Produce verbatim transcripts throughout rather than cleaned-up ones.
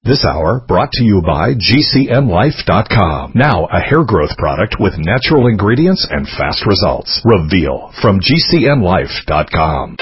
This hour brought to you by G C N Life dot com. Now a hair growth product with natural ingredients and fast results. Reveal from G C N Life dot com.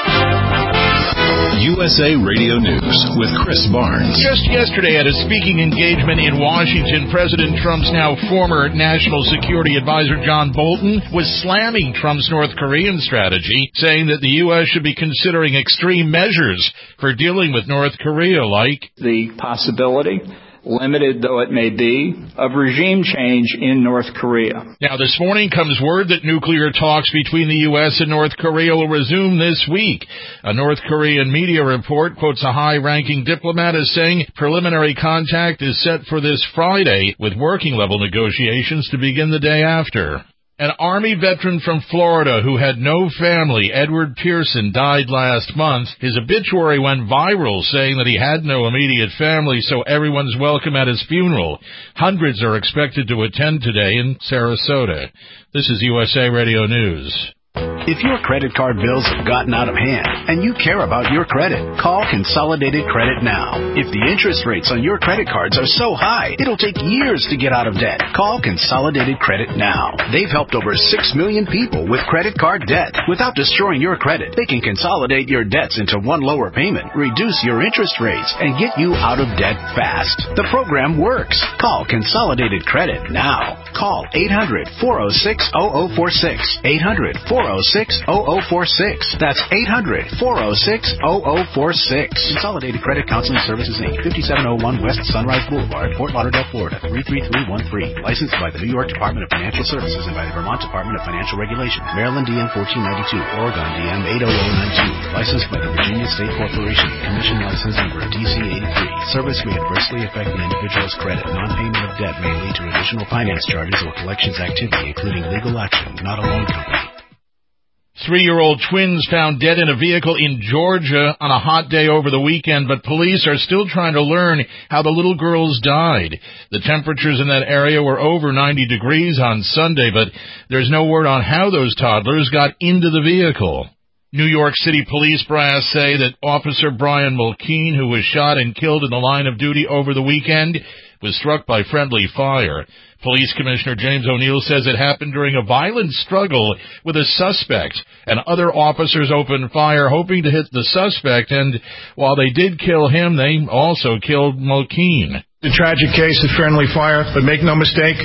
U S A Radio News with Chris Barnes. Just yesterday at a speaking engagement in Washington, President Trump's now former National Security Advisor John Bolton was slamming Trump's North Korean strategy, saying that the U S should be considering extreme measures for dealing with North Korea, like the possibility, limited though it may be, of regime change in North Korea. Now, this morning comes word that nuclear talks between the U S and North Korea will resume this week. A North Korean media report quotes a high-ranking diplomat as saying preliminary contact is set for this Friday, with working-level negotiations to begin the day after. An Army veteran from Florida who had no family, Edward Pearson, died last month. His obituary went viral, saying that he had no immediate family, so everyone's welcome at his funeral. Hundreds are expected to attend today in Sarasota. This is U S A Radio News. If your credit card bills have gotten out of hand and you care about your credit, call Consolidated Credit now. If the interest rates on your credit cards are so high, it'll take years to get out of debt. Call Consolidated Credit now. They've helped over six million people with credit card debt. Without destroying your credit, they can consolidate your debts into one lower payment, reduce your interest rates, and get you out of debt fast. The program works. Call Consolidated Credit now. Call eight hundred, four oh six, oh oh four six. eight hundred, four oh six, oh oh four six. That's eight hundred, four oh six, oh oh four six. Consolidated Credit Counseling Services, Incorporated, fifty-seven oh one West Sunrise Boulevard, Fort Lauderdale, Florida, three three three one three. Licensed by the New York Department of Financial Services and by the Vermont Department of Financial Regulation. Maryland D M fourteen ninety-two, Oregon D M eight oh oh nine two. Licensed by the Virginia State Corporation. Commission license number D C eighty-three. Service may adversely affect the individual's credit. Non-payment of debt may lead to additional finance charges or collections activity, including legal action, not a loan company. Three-year-old twins found dead in a vehicle in Georgia on a hot day over the weekend, but police are still trying to learn how the little girls died. The temperatures in that area were over ninety degrees on Sunday, but there's no word on how those toddlers got into the vehicle. New York City police brass say that Officer Brian Mulkeen, who was shot and killed in the line of duty over the weekend, was struck by friendly fire. Police Commissioner James O'Neill says it happened during a violent struggle with a suspect, and other officers opened fire hoping to hit the suspect, and while they did kill him, they also killed Mulkeen. A tragic case of friendly fire, but make no mistake,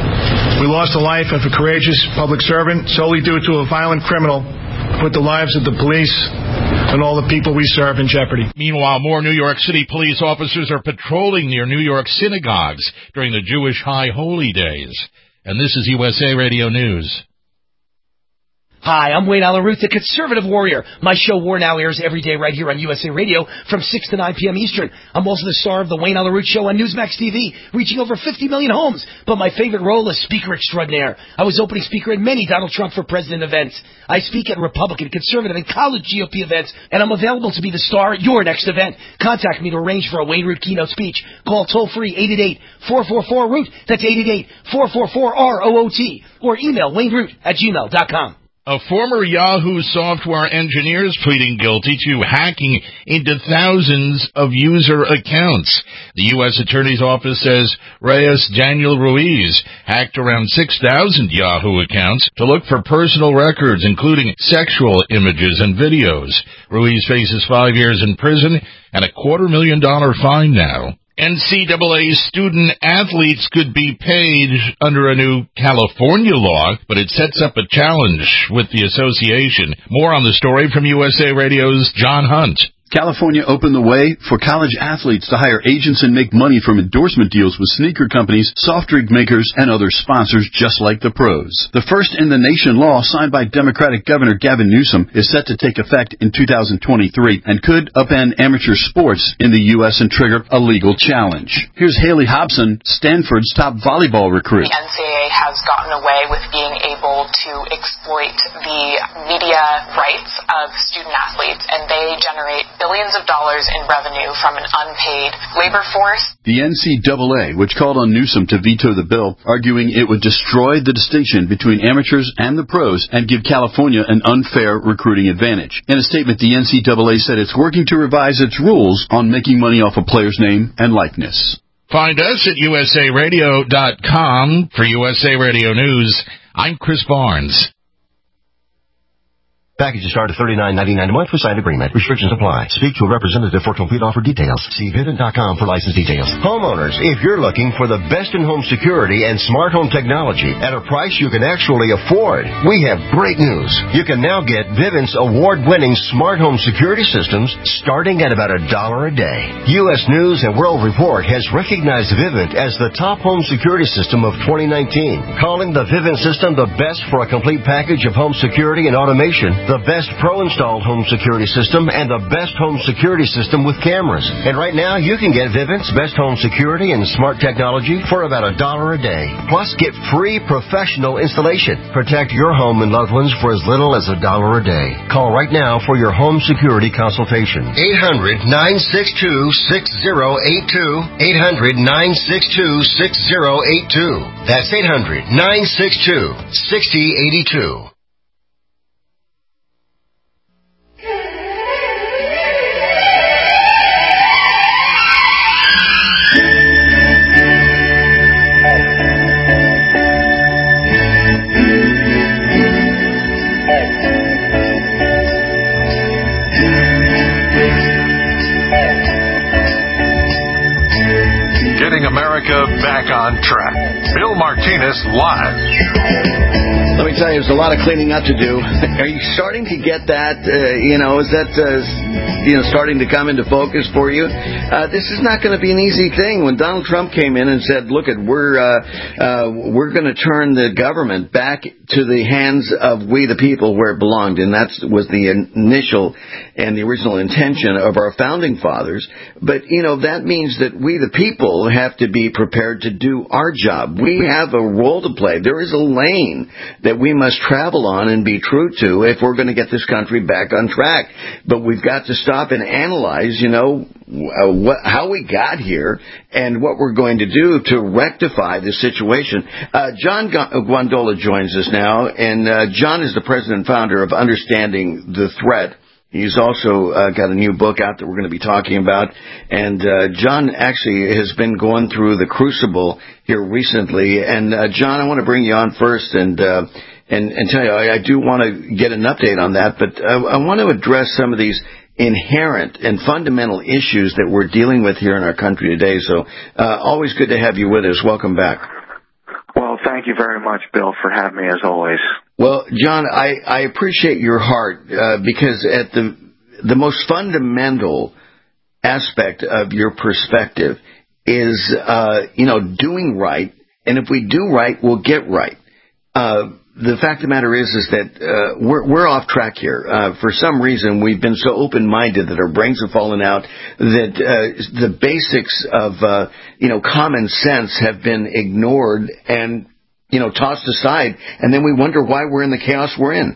we lost the life of a courageous public servant solely due to a violent criminal who put the lives of the police and all the people we serve in jeopardy. Meanwhile, more New York City police officers are patrolling near New York synagogues during the Jewish High Holy Days. And this is U S A Radio News. Hi, I'm Wayne Allyn Root, the conservative warrior. My show War Now airs every day right here on U S A Radio from six to nine p.m. Eastern. I'm also the star of the Wayne Allyn Root Show on Newsmax T V, reaching over fifty million homes. But my favorite role is speaker extraordinaire. I was opening speaker at many Donald Trump for President events. I speak at Republican, conservative, and college G O P events, and I'm available to be the star at your next event. Contact me to arrange for a Wayne Root keynote speech. Call toll-free eight eight eight, four four four, root. That's eight eight eight, four four four, R O O T. Or email wayneroot at gmail dot com. A former Yahoo software engineer is pleading guilty to hacking into thousands of user accounts. The U S Attorney's Office says Reyes Daniel Ruiz hacked around six thousand Yahoo accounts to look for personal records, including sexual images and videos. Ruiz faces five years in prison and a quarter million dollar fine now. N C double A student athletes could be paid under a new California law, but it sets up a challenge with the association. More on the story from U S A Radio's John Hunt. California opened the way for college athletes to hire agents and make money from endorsement deals with sneaker companies, soft drink makers, and other sponsors just like the pros. The first in the nation law signed by Democratic Governor Gavin Newsom is set to take effect in two thousand twenty-three and could upend amateur sports in the U S and trigger a legal challenge. Here's Haley Hobson, Stanford's top volleyball recruit. The N C double A has gotten away with being able to exploit the media rights of student athletes, and they generate billions of dollars in revenue from an unpaid labor force. The N C double A, which called on Newsom to veto the bill, arguing it would destroy the distinction between amateurs and the pros and give California an unfair recruiting advantage. In a statement, the N C double A said it's working to revise its rules on making money off a player's name and likeness. Find us at U S A radio dot com. For U S A Radio News, I'm Chris Barnes. Packages start at thirty-nine ninety-nine a month with signed agreement. Restrictions apply. Speak to a representative for complete offer details. See Vivint dot com for license details. Homeowners, if you're looking for the best in home security and smart home technology at a price you can actually afford, we have great news. You can now get Vivint's award-winning smart home security systems starting at about a dollar a day. U S News and World Report has recognized Vivint as the top home security system of twenty nineteen, calling the Vivint system the best for a complete package of home security and automation, the best pro-installed home security system, and the best home security system with cameras. And right now, you can get Vivint's best home security and smart technology for about a dollar a day. Plus, get free professional installation. Protect your home and loved ones for as little as a dollar a day. Call right now for your home security consultation. eight hundred nine six two six zero eight two. eight hundred nine six two six zero eight two. That's eight hundred nine six two six zero eight two. America back on track. Bill Martinez live. Let me tell you, there's a lot of cleaning up to do. Are you starting to get that? Uh, you know, is that uh, you know starting to come into focus for you? Uh, this is not going to be an easy thing. When Donald Trump came in and said, "Look, at we're uh, uh, we're going to turn the government back to the hands of we the people where it belonged," and that was the initial and the original intention of our founding fathers. But you know that means that we the people have to be prepared to do our job. We have a role to play. There is a lane that we must travel on and be true to if we're going to get this country back on track. But we've got to stop and analyze, you know, uh, what, how we got here and what we're going to do to rectify the situation. Uh, John Guandola joins us now, and uh, John is the president and founder of Understanding the Threat. He's also uh, got a new book out that we're going to be talking about. And uh, John actually has been going through the crucible here recently. And, uh, John, I want to bring you on first and uh, and, and tell you, I, I do want to get an update on that. But uh, I want to address some of these inherent and fundamental issues that we're dealing with here in our country today. So uh, always good to have you with us. Welcome back. Well, thank you very much, Bill, for having me, as always. Well, John, I, I appreciate your heart uh, because at the the most fundamental aspect of your perspective is, uh, you know, doing right. And if we do right, we'll get right. Uh, the fact of the matter is, is that uh, we're, we're off track here. Uh, for some reason, we've been so open-minded that our brains have fallen out, that uh, the basics of, uh, you know, common sense have been ignored and, you know, tossed aside, and then we wonder why we're in the chaos we're in.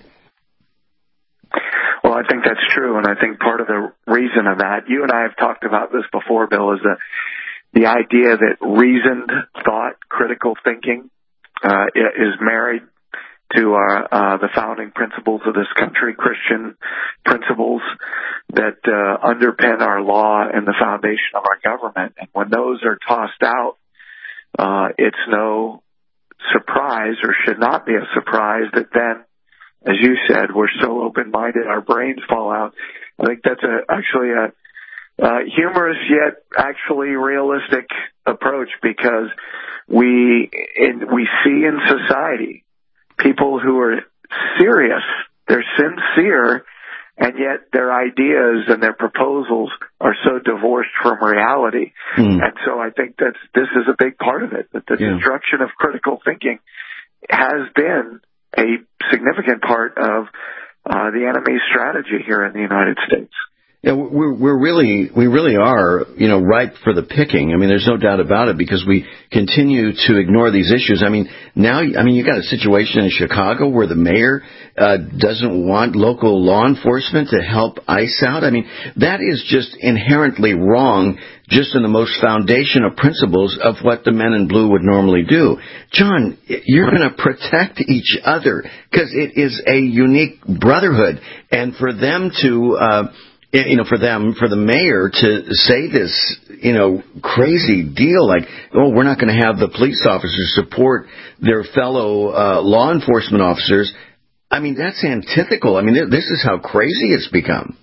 Well, I think that's true, and I think part of the reason of that, you and I have talked about this before, Bill, is that the idea that reasoned thought, critical thinking, uh, is married to uh, uh, the founding principles of this country, Christian principles that uh, underpin our law and the foundation of our government. And when those are tossed out, uh, it's no surprise, or should not be a surprise, that then, as you said, we're so open-minded, our brains fall out. I think that's a, actually a, a humorous yet actually realistic approach, because we in, we see in society people who are serious, they're sincere, and yet their ideas and their proposals are so divorced from reality. Mm. And so I think that's, this is a big part of it, that the yeah. destruction of critical thinking has been a significant part of uh, the enemy's strategy here in the United States. Yeah, we're, we're really, we really are, you know, ripe for the picking. I mean, there's no doubt about it because we continue to ignore these issues. I mean, now, I mean, you got a situation in Chicago where the mayor uh, doesn't want local law enforcement to help ICE out. I mean, that is just inherently wrong, just in the most foundation of principles of what the men in blue would normally do. John, you're going to protect each other because it is a unique brotherhood, and for them to. Uh, You know, for them, for the mayor to say this, you know, crazy deal like, oh, we're not going to have the police officers support their fellow uh, law enforcement officers. I mean, that's antithetical. I mean, this is how crazy it's become.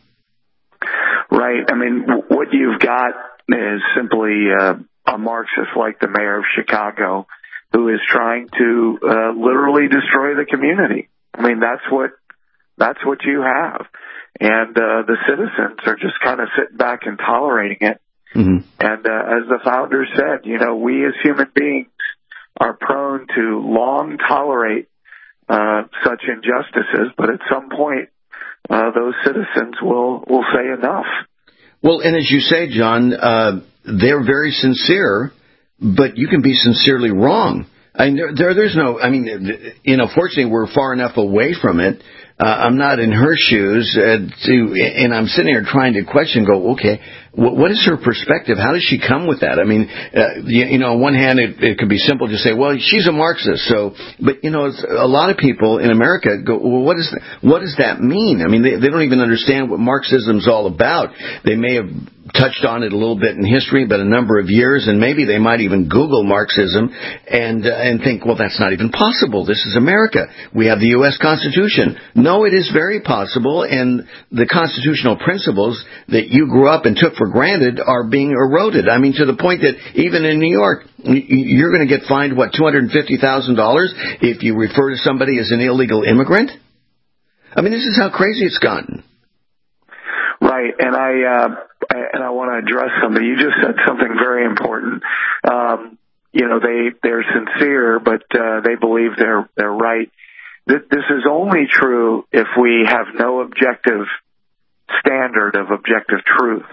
Right. I mean, what you've got is simply uh, a Marxist like the mayor of Chicago who is trying to uh, literally destroy the community. I mean, that's what that's what you have. And uh, the citizens are just kind of sitting back and tolerating it. Mm-hmm. And uh, as the founder said, you know, we as human beings are prone to long tolerate uh, such injustices, but at some point, uh, those citizens will, will say enough. Well, and as you say, John, uh, they're very sincere, but you can be sincerely wrong. I mean, there, there, there's no, I mean, you know, fortunately, we're far enough away from it. Uh, I'm not in her shoes, uh, to, and I'm sitting here trying to question, go, okay, what, what is her perspective? How does she come with that? I mean, uh, you, you know, on one hand, it, it could be simple to say, well, she's a Marxist, so, but, you know, it's, a lot of people in America go, well, what, is, what does that mean? I mean, they, they don't even understand what Marxism's all about. They may have touched on it a little bit in history, but a number of years, and maybe they might even Google Marxism and uh, and think, well, that's not even possible. This is America. We have the U S Constitution. No, it is very possible, and the constitutional principles that you grew up and took for granted are being eroded. I mean, to the point that even in New York, you're going to get fined, what, two hundred fifty thousand dollars if you refer to somebody as an illegal immigrant? I mean, this is how crazy it's gotten. Right, and I uh, and I want to address somebody. You just said something very important. Um, you know, they they're sincere, but uh, they believe they're they're right. This, this is only true if we have no objective standard of objective truth.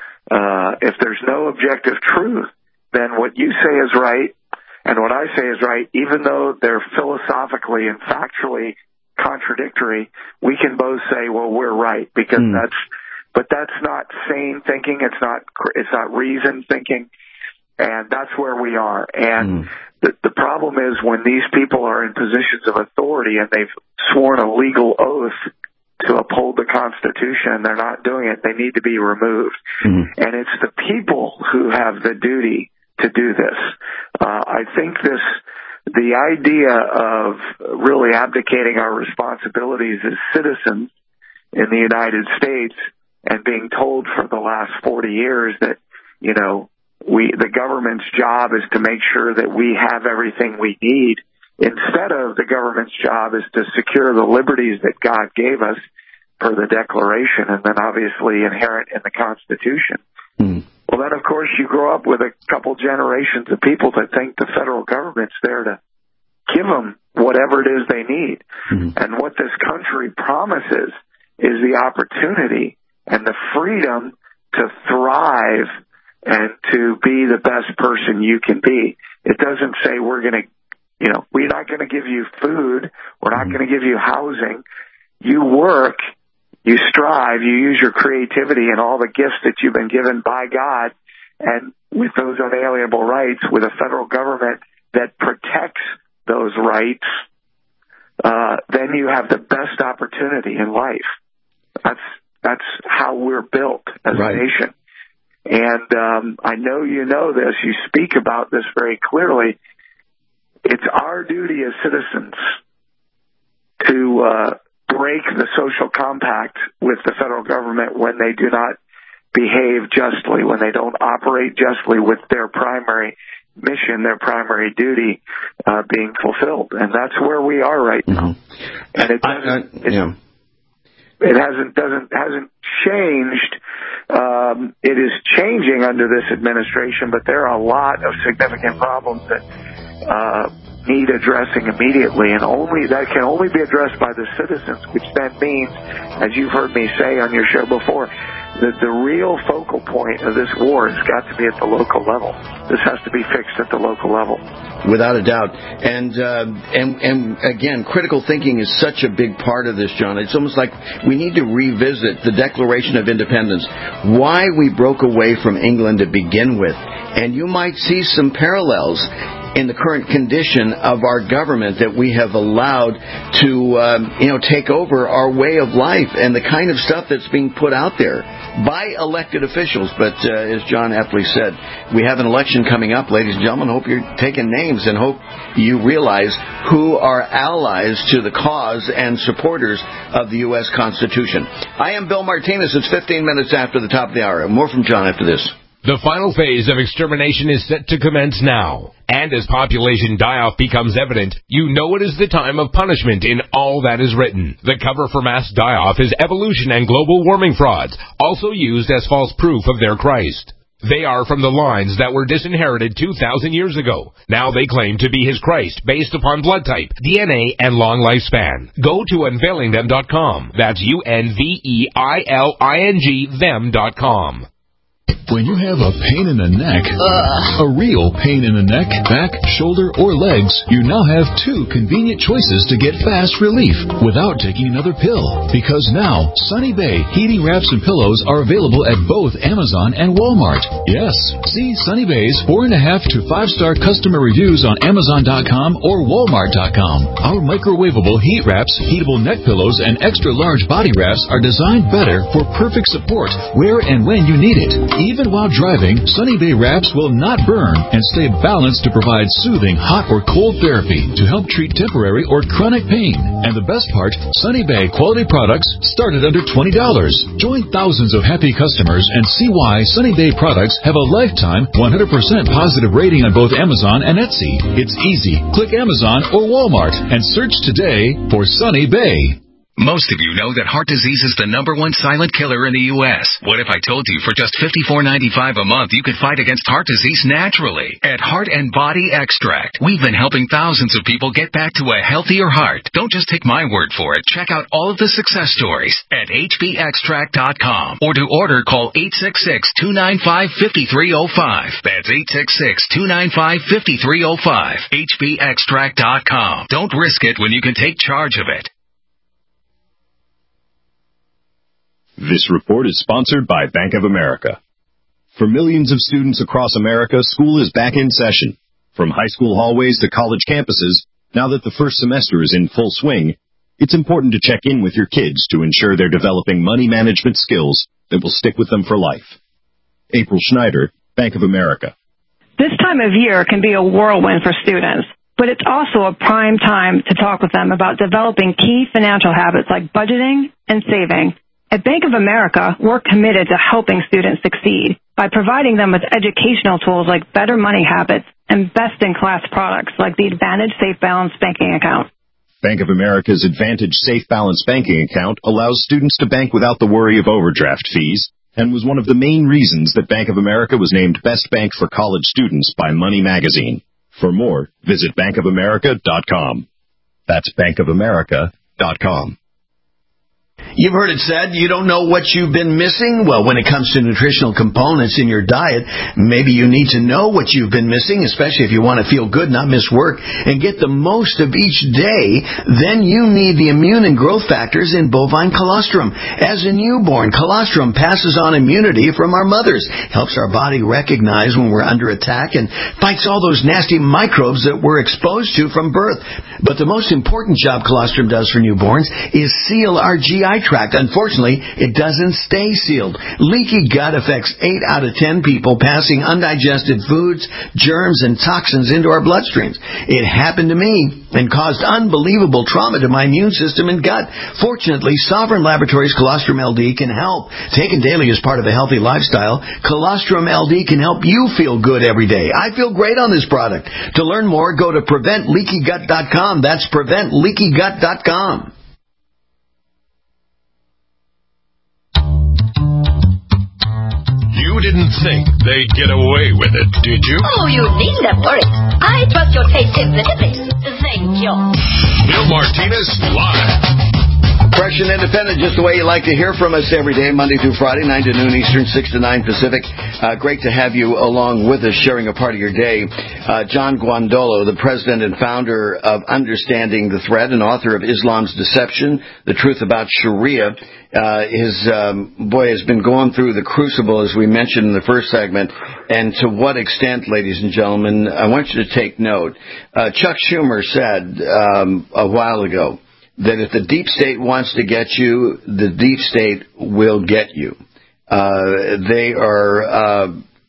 Uh, if there's no objective truth, then what you say is right, and what I say is right, even though they're philosophically and factually contradictory. We can both say, well, we're right, because mm. that's. But that's not sane thinking. It's not. It's not reasoned thinking, and that's where we are. And mm. the, the problem is when these people are in positions of authority and they've sworn a legal oath to uphold the Constitution, and they're not doing it, they need to be removed. Mm. And it's the people who have the duty to do this. Uh, I think this. The idea of really abdicating our responsibilities as citizens in the United States and being told for the last forty years that, you know, we, the government's job is to make sure that we have everything we need, instead of the government's job is to secure the liberties that God gave us per the Declaration and then obviously inherent in the Constitution. Mm. Well, then, of course, you grow up with a couple generations of people that think the federal government's there to give them whatever it is they need. Mm-hmm. And what this country promises is the opportunity and the freedom to thrive and to be the best person you can be. It doesn't say we're going to, you know, we're not going to give you food. We're not mm-hmm. going to give you housing. You work. You strive, you use your creativity and all the gifts that you've been given by God, and with those unalienable rights, with a federal government that protects those rights, uh, then you have the best opportunity in life. That's that's how we're built as right. a nation. And um, I know you know this. You speak about this very clearly. It's our duty as citizens to uh, break the social compact with the federal government when they do not behave justly, when they don't operate justly with their primary mission, their primary duty uh, being fulfilled. And that's where we are right now. Mm-hmm. And it doesn't, I, I, yeah. it, it hasn't, doesn't, hasn't changed. Um, it is changing under this administration, but there are a lot of significant problems that, uh, need addressing immediately, and only that can only be addressed by the citizens, which then means, as you've heard me say on your show before, that the real focal point of this war has got to be at the local level. This has to be fixed at the local level. Without a doubt. And, uh, and, and again, critical thinking is such a big part of this, John. It's almost like we need to revisit the Declaration of Independence, why we broke away from England to begin with. And you might see some parallels in the current condition of our government that we have allowed to, um, you know, take over our way of life and the kind of stuff that's being put out there by elected officials. But uh, as John aptly said, we have an election coming up, ladies and gentlemen. Hope you're taking names and hope you realize who are allies to the cause and supporters of the U S Constitution. I am Bill Martinez. It's fifteen minutes after the top of the hour. More from John after this. The final phase of extermination is set to commence now. And as population die-off becomes evident, you know it is the time of punishment in all that is written. The cover for mass die-off is evolution and global warming frauds, also used as false proof of their Christ. They are from the lines that were disinherited two thousand years ago. Now they claim to be his Christ based upon blood type, D N A, and long lifespan. Go to unveiling them dot com. That's U N V E I L I N G them dot com. When you have a pain in the neck, uh, a real pain in the neck, back, shoulder, or legs, you now have two convenient choices to get fast relief without taking another pill. Because now, Sunny Bay heating wraps and pillows are available at both Amazon and Walmart. Yes, see Sunny Bay's four and a half to five star customer reviews on Amazon dot com or Walmart dot com. Our microwavable heat wraps, heatable neck pillows, and extra large body wraps are designed better for perfect support where and when you need it. Even Even while driving, Sunny Bay wraps will not burn and stay balanced to provide soothing hot or cold therapy to help treat temporary or chronic pain. And the best part, Sunny Bay quality products start at under twenty dollars. Join thousands of happy customers and see why Sunny Bay products have a lifetime one hundred percent positive rating on both Amazon and Etsy. It's easy. Click Amazon or Walmart and search today for Sunny Bay. Most of you know that heart disease is the number one silent killer in the U S What if I told you for just fifty-four ninety-five a month you could fight against heart disease naturally? At Heart and Body Extract, we've been helping thousands of people get back to a healthier heart. Don't just take my word for it. Check out all of the success stories at H B extract dot com. Or to order, call eight six six, two nine five, five three zero five. That's eight six six, two nine five, five three zero five. H B extract dot com. Don't risk it when you can take charge of it. This report is sponsored by Bank of America. For millions of students across America, school is back in session. From high school hallways to college campuses, now that the first semester is in full swing, it's important to check in with your kids to ensure they're developing money management skills that will stick with them for life. April Schneider, Bank of America. This time of year can be a whirlwind for students, but it's also a prime time to talk with them about developing key financial habits like budgeting and saving. At Bank of America, we're committed to helping students succeed by providing them with educational tools like better money habits and best-in-class products like the Advantage Safe Balance Banking Account. Bank of America's Advantage Safe Balance Banking Account allows students to bank without the worry of overdraft fees and was one of the main reasons that Bank of America was named Best Bank for College Students by Money Magazine. For more, visit bank of america dot com. That's bank of america dot com. You've heard it said, you don't know what you've been missing? Well, when it comes to nutritional components in your diet, maybe you need to know what you've been missing, especially if you want to feel good, not miss work, and get the most of each day. Then you need the immune and growth factors in bovine colostrum. As a newborn, colostrum passes on immunity from our mothers, helps our body recognize when we're under attack, and fights all those nasty microbes that we're exposed to from birth. But the most important job colostrum does for newborns is seal our G I tract. Unfortunately, it doesn't stay sealed. Leaky gut affects eight out of ten people, passing undigested foods, germs, and toxins into our bloodstreams. It happened to me and caused unbelievable trauma to my immune system and gut. Fortunately, Sovereign Laboratories Colostrum L D can help. Taken daily as part of a healthy lifestyle, Colostrum L D can help you feel good every day. I feel great on this product. To learn more, go to prevent leaky gut dot com. That's prevent leaky gut dot com. You didn't think they'd get away with it, did you? Oh, you needn't worry. I trust your taste sensitivity. Thank you. Bill Martinez live. Fresh and independent, just the way you like to hear from us every day, Monday through Friday, nine to noon Eastern, six to nine Pacific. Uh, great to have you along with us, sharing a part of your day. Uh, John Guandolo, the president and founder of Understanding the Threat and author of Islam's Deception, The Truth About Sharia, uh, his, um, boy, has been going through the crucible, as we mentioned in the first segment. And to what extent, ladies and gentlemen, I want you to take note. Uh, Chuck Schumer said um, a while ago that if the deep state wants to get you, the deep state will get you. Uh, they are, uh,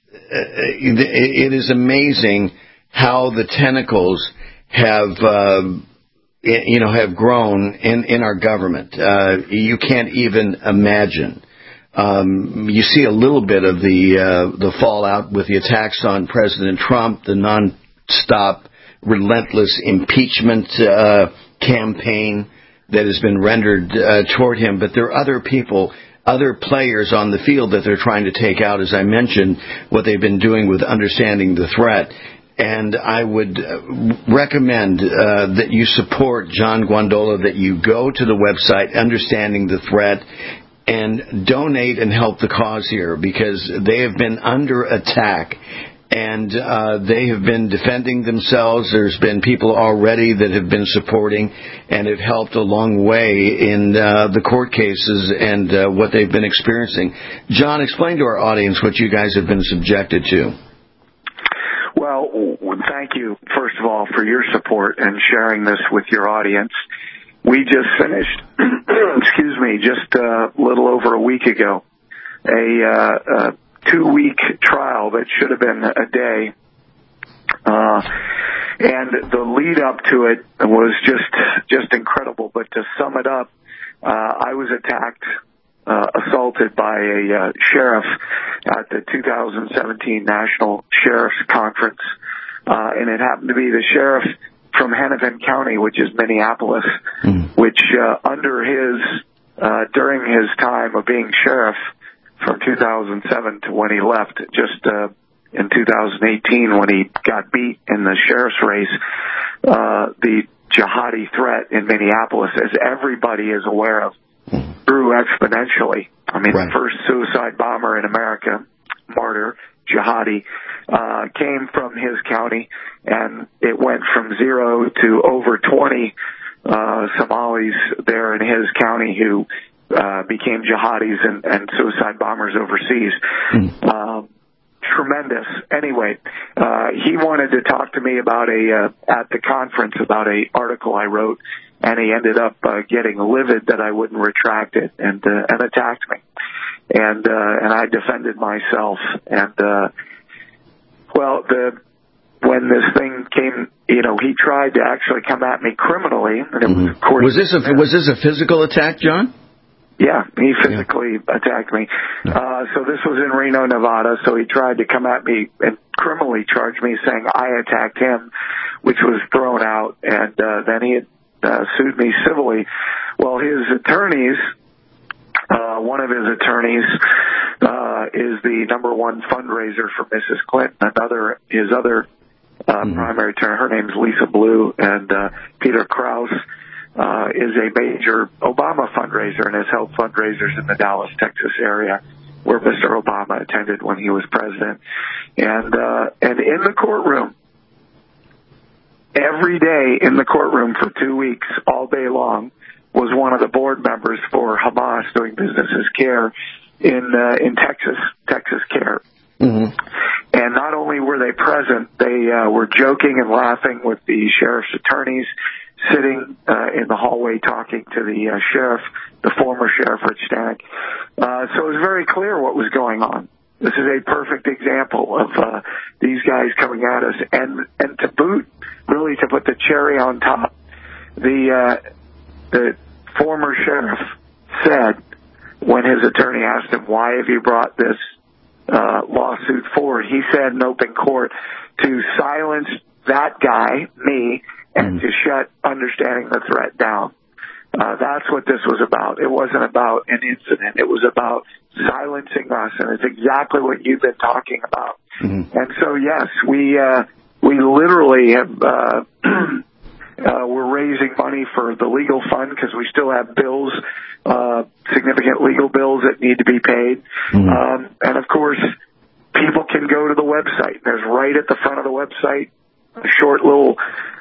it is amazing how the tentacles have, uh, you know, have grown in, in our government. Uh, you can't even imagine. Um, you see a little bit of the, uh, the fallout with the attacks on President Trump, the non-stop, relentless impeachment, uh, campaign that has been rendered uh, toward him, but there are other people, other players on the field that they're trying to take out, as I mentioned, what they've been doing with Understanding the Threat. And I would recommend uh, that you support John Guandolo, that you go to the website, Understanding the Threat, and donate and help the cause here, because they have been under attack. And uh, they have been defending themselves. There's been people already that have been supporting and have helped a long way in uh, the court cases and uh, what they've been experiencing. John, explain to our audience what you guys have been subjected to. Well, thank you, first of all, for your support and sharing this with your audience. We just finished, excuse me, just a little over a week ago, a... Uh, uh, two-week trial that should have been a day. Uh, and the lead-up to it was just just incredible. But to sum it up, uh, I was attacked, uh, assaulted by a uh, sheriff at the two thousand seventeen National Sheriff's Conference. Uh, and it happened to be the sheriff from Hennepin County, which is Minneapolis, mm. which uh, under his, uh, during his time of being sheriff, from two thousand seven to when he left, just uh, in two thousand eighteen when he got beat in the sheriff's race, uh, the jihadi threat in Minneapolis, as everybody is aware of, grew exponentially. I mean, right. The first suicide bomber in America, martyr, jihadi, uh, came from his county, and it went from zero to over twenty uh, Somalis there in his county who Uh, became jihadis and, and suicide bombers overseas. Mm. Um, tremendous. Anyway, uh, he wanted to talk to me about a, uh, at the conference about a article I wrote, and he ended up uh, getting livid that I wouldn't retract it and, uh, and attacked me. And, uh, and I defended myself. And, uh, well, the, when this thing came, you know, he tried to actually come at me criminally. And it mm-hmm. was, of course, was this a, was this a physical attack, John? Yeah, he physically yeah. attacked me. Uh, so this was in Reno, Nevada, so he tried to come at me and criminally charge me saying I attacked him, which was thrown out, and uh, then he had uh, sued me civilly. Well, his attorneys, uh, one of his attorneys uh, is the number one fundraiser for Missus Clinton. Another, his other uh, mm-hmm. primary attorney, her name's Lisa Blue, and uh, Peter Krause, Uh, is a major Obama fundraiser and has held fundraisers in the Dallas, Texas area where Mister Obama attended when he was president. And, uh, and in the courtroom, every day in the courtroom for two weeks, all day long, was one of the board members for Hamas doing business as CARE in, uh, in Texas, Texas CARE. Mm-hmm. And not only were they present, they, uh, were joking and laughing with the sheriff's attorneys, sitting uh, in the hallway talking to the uh, sheriff, the former sheriff, Rich Stanek. Uh, so it was very clear what was going on. This is a perfect example of uh, these guys coming at us. And, and to boot, really to put the cherry on top, the, uh, the former sheriff said when his attorney asked him, why have you brought this uh, lawsuit forward? He said in open court, to silence that guy, me, and to shut Understanding the Threat down. Uh, that's what this was about. It wasn't about an incident. It was about silencing us, and it's exactly what you've been talking about. Mm-hmm. And so, yes, we uh, we literally have, uh, Uh, we're raising money for the legal fund because we still have bills, uh, significant legal bills that need to be paid. Mm-hmm. Um, and, of course, people can go to the website. There's right at the front of the website a short little,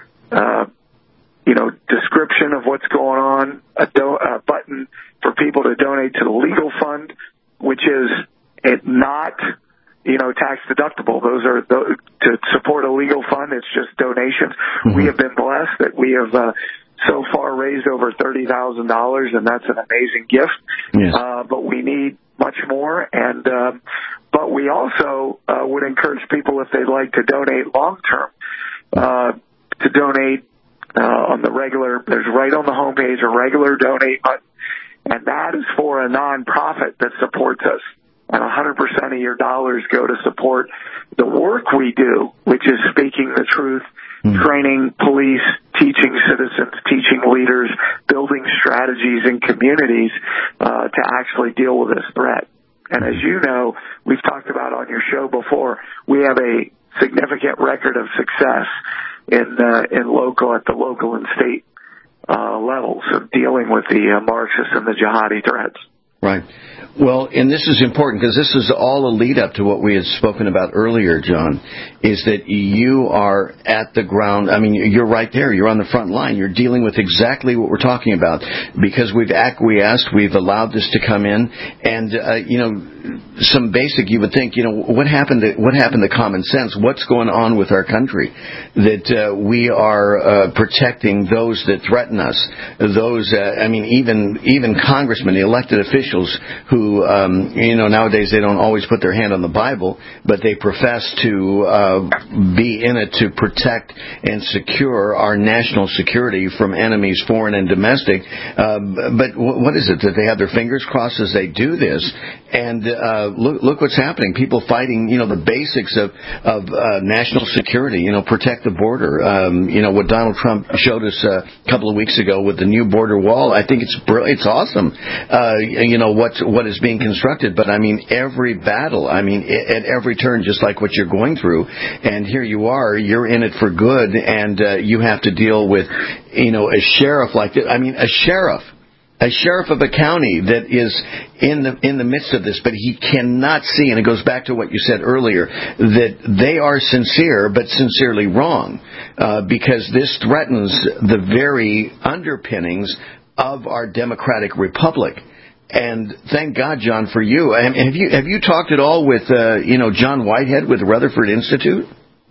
uh, you know, description of what's going on, a, do- a button for people to donate to the legal fund, which is it not, you know, tax deductible. Those are the, to support a legal fund. It's just donations. Mm-hmm. We have been blessed that we have uh, so far raised over thirty thousand dollars, and that's an amazing gift. Yes. Uh, but we need much more, and um, but we also uh, would encourage people, if they'd like to donate long term, uh, to donate uh, on the regular. There's right on the homepage a regular donate button, and that is for a nonprofit that supports us. And one hundred percent of your dollars go to support the work we do, which is speaking the truth, mm. training police, teaching citizens, teaching leaders, building strategies in communities uh, to actually deal with this threat. And as you know, we've talked about on your show before, we have a significant record of success in uh, in local at the local and state uh, levels of dealing with the uh, Marxist and the jihadi threats. Right. Well, and this is important because this is all a lead up to what we had spoken about earlier, John, is that you are at the ground. I mean, you're right there. You're on the front line. You're dealing with exactly what we're talking about because we've acquiesced. We've allowed this to come in. And, uh, you know, some basic, you would think, you know, what happened to, what happened to common sense? What's going on with our country? That uh, we are uh, protecting those that threaten us. Those, uh, I mean, even even congressmen, the elected officials, who, um, you know, nowadays they don't always put their hand on the Bible, but they profess to uh, be in it to protect and secure our national security from enemies, foreign and domestic. Uh, but what is it that they have their fingers crossed as they do this? And uh, look, look what's happening. People fighting, you know, the basics of of uh, national security. You know, protect the border. Um, you know what Donald Trump showed us uh, a couple of weeks ago with the new border wall. I think it's it's awesome. Uh, you know what what is being constructed, but I mean every battle. I mean at every turn, just like what you're going through. And here you are. You're in it for good, and uh, you have to deal with, you know, a sheriff like that. I mean, a sheriff. A sheriff of a county that is in the in the midst of this, but he cannot see, and it goes back to what you said earlier, that they are sincere, but sincerely wrong, uh, because this threatens the very underpinnings of our democratic republic. And thank God, John, for you. And have you have you talked at all with uh, you know John Whitehead with the Rutherford Institute?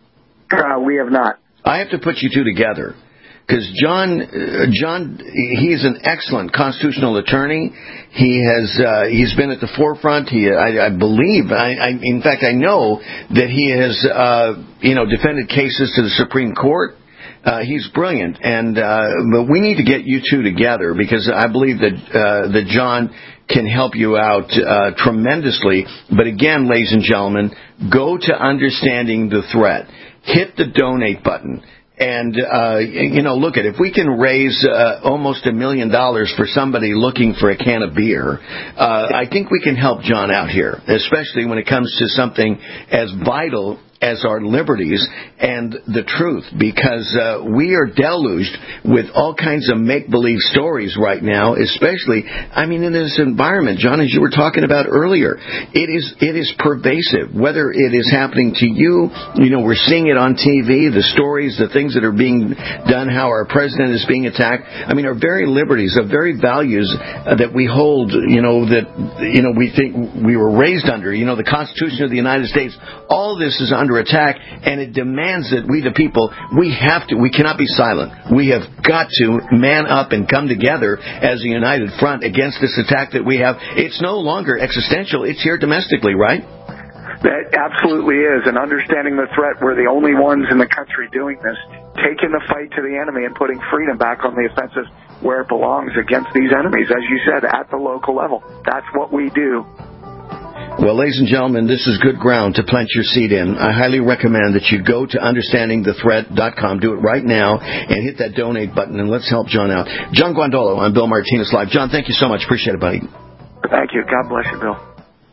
Uh, we have not. I have to put you two together. Because John, uh, John, he's an excellent constitutional attorney. He has, uh, he's been at the forefront. He, I, I believe, I, I, in fact, I know that he has, uh, you know, defended cases to the Supreme Court. Uh, he's brilliant, and uh, but we need to get you two together because I believe that uh, that John can help you out uh, tremendously. But again, ladies and gentlemen, go to Understanding the Threat. Hit the donate button. And, uh, you know, look at if we can raise uh, almost a million dollars for somebody looking for a can of beer, uh, I think we can help John out here, especially when it comes to something as vital as our liberties and the truth, because uh, we are deluged with all kinds of make-believe stories right now, especially, I mean, in this environment, John, as you were talking about earlier, it is it is pervasive, whether it is happening to you, you know, we're seeing it on T V, the stories, the things that are being done, how our president is being attacked. I mean, our very liberties, our very values uh, that we hold, you know, that, you know, we think we were raised under, you know, the Constitution of the United States, all this is under attack, and it demands that we, the people, we have to, we cannot be silent. We have got to man up and come together as a united front against this attack that we have. It's no longer existential. It's here domestically, right? That absolutely is. And understanding the threat, we're the only ones in the country doing this, taking the fight to the enemy and putting freedom back on the offensive where it belongs against these enemies, as you said, at the local level. That's what we do. Well, ladies and gentlemen, this is good ground to plant your seed in. I highly recommend that you go to understanding the threat dot com. Do it right now and hit that donate button, and let's help John out. John Guandolo, I'm Bill Martinez Live. John, thank you so much. Appreciate it, buddy. Thank you. God bless you, Bill.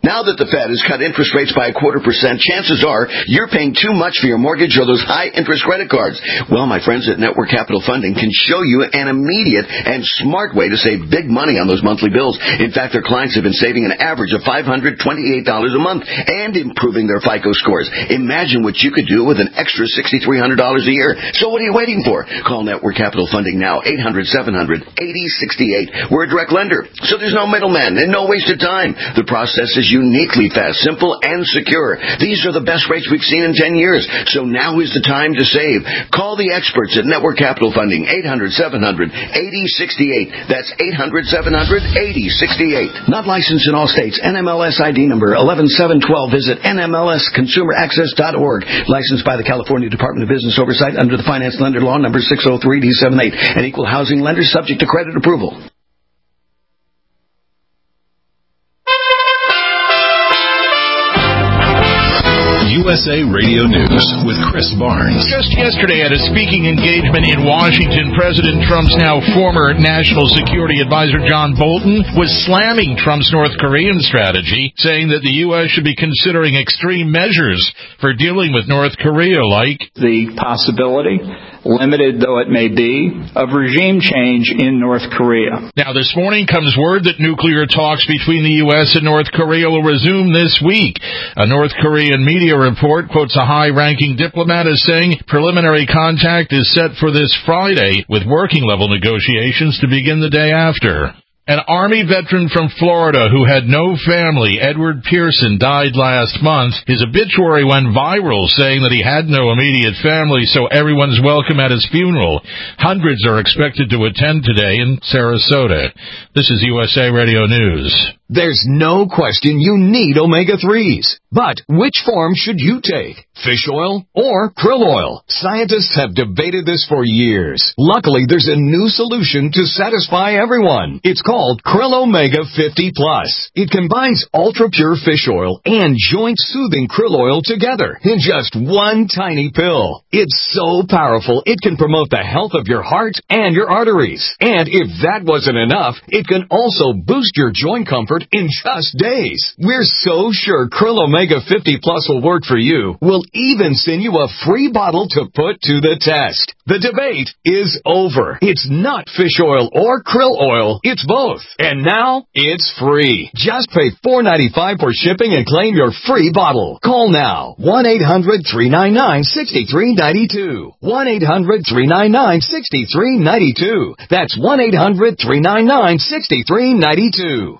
Now that the Fed has cut interest rates by a quarter percent, chances are you're paying too much for your mortgage or those high-interest credit cards. Well, my friends at Network Capital Funding can show you an immediate and smart way to save big money on those monthly bills. In fact, their clients have been saving an average of five hundred twenty-eight dollars a month and improving their FICO scores. Imagine what you could do with an extra six thousand three hundred dollars a year. So what are you waiting for? Call Network Capital Funding now, eight hundred, seven hundred, eighty sixty-eight. We're a direct lender, so there's no middleman and no wasted time. The process is uniquely fast, simple, and secure. These are the best rates we've seen in ten years, so now is the time to save. Call the experts at Network Capital Funding, eight hundred, seven hundred, eighty sixty-eight. That's eight hundred, seven hundred, eighty sixty-eight. Not licensed in all states. N M L S I D number eleven seven twelve. Visit N M L S consumer access dot org. Licensed by the California Department of Business Oversight under the Finance Lender Law number six oh three D seventy-eight. An equal housing lender subject to credit approval. U S A Radio News with Chris Barnes. Just yesterday at a speaking engagement in Washington, President Trump's now former National Security Advisor John Bolton was slamming Trump's North Korean strategy, saying that the U S should be considering extreme measures for dealing with North Korea, like the possibility, limited though it may be, of regime change in North Korea. Now, this morning comes word that nuclear talks between the U S and North Korea will resume this week. A North Korean media report quotes a high-ranking diplomat as saying preliminary contact is set for this Friday, with working-level negotiations to begin the day after. An Army veteran from Florida who had no family, Edward Pearson, died last month. His obituary went viral, saying that he had no immediate family, so everyone's welcome at his funeral. Hundreds are expected to attend today in Sarasota. This is U S A Radio News. There's no question you need omega threes. But which form should you take? Fish oil or krill oil? Scientists have debated this for years. Luckily, there's a new solution to satisfy everyone. It's called Krill Omega fifty plus. It combines ultra-pure fish oil and joint-soothing krill oil together in just one tiny pill. It's so powerful, it can promote the health of your heart and your arteries. And if that wasn't enough, it can also boost your joint comfort in just days. We're so sure Krill Omega fifty plus will work for you. We'll even send you a free bottle to put to the test. The debate is over. It's not fish oil or krill oil. It's both. And now it's free. Just pay four ninety-five for shipping and claim your free bottle. Call now. one eight hundred, three nine nine, six three nine two. one eight hundred, three nine nine, six three nine two. That's one eight hundred, three nine nine, six three nine two.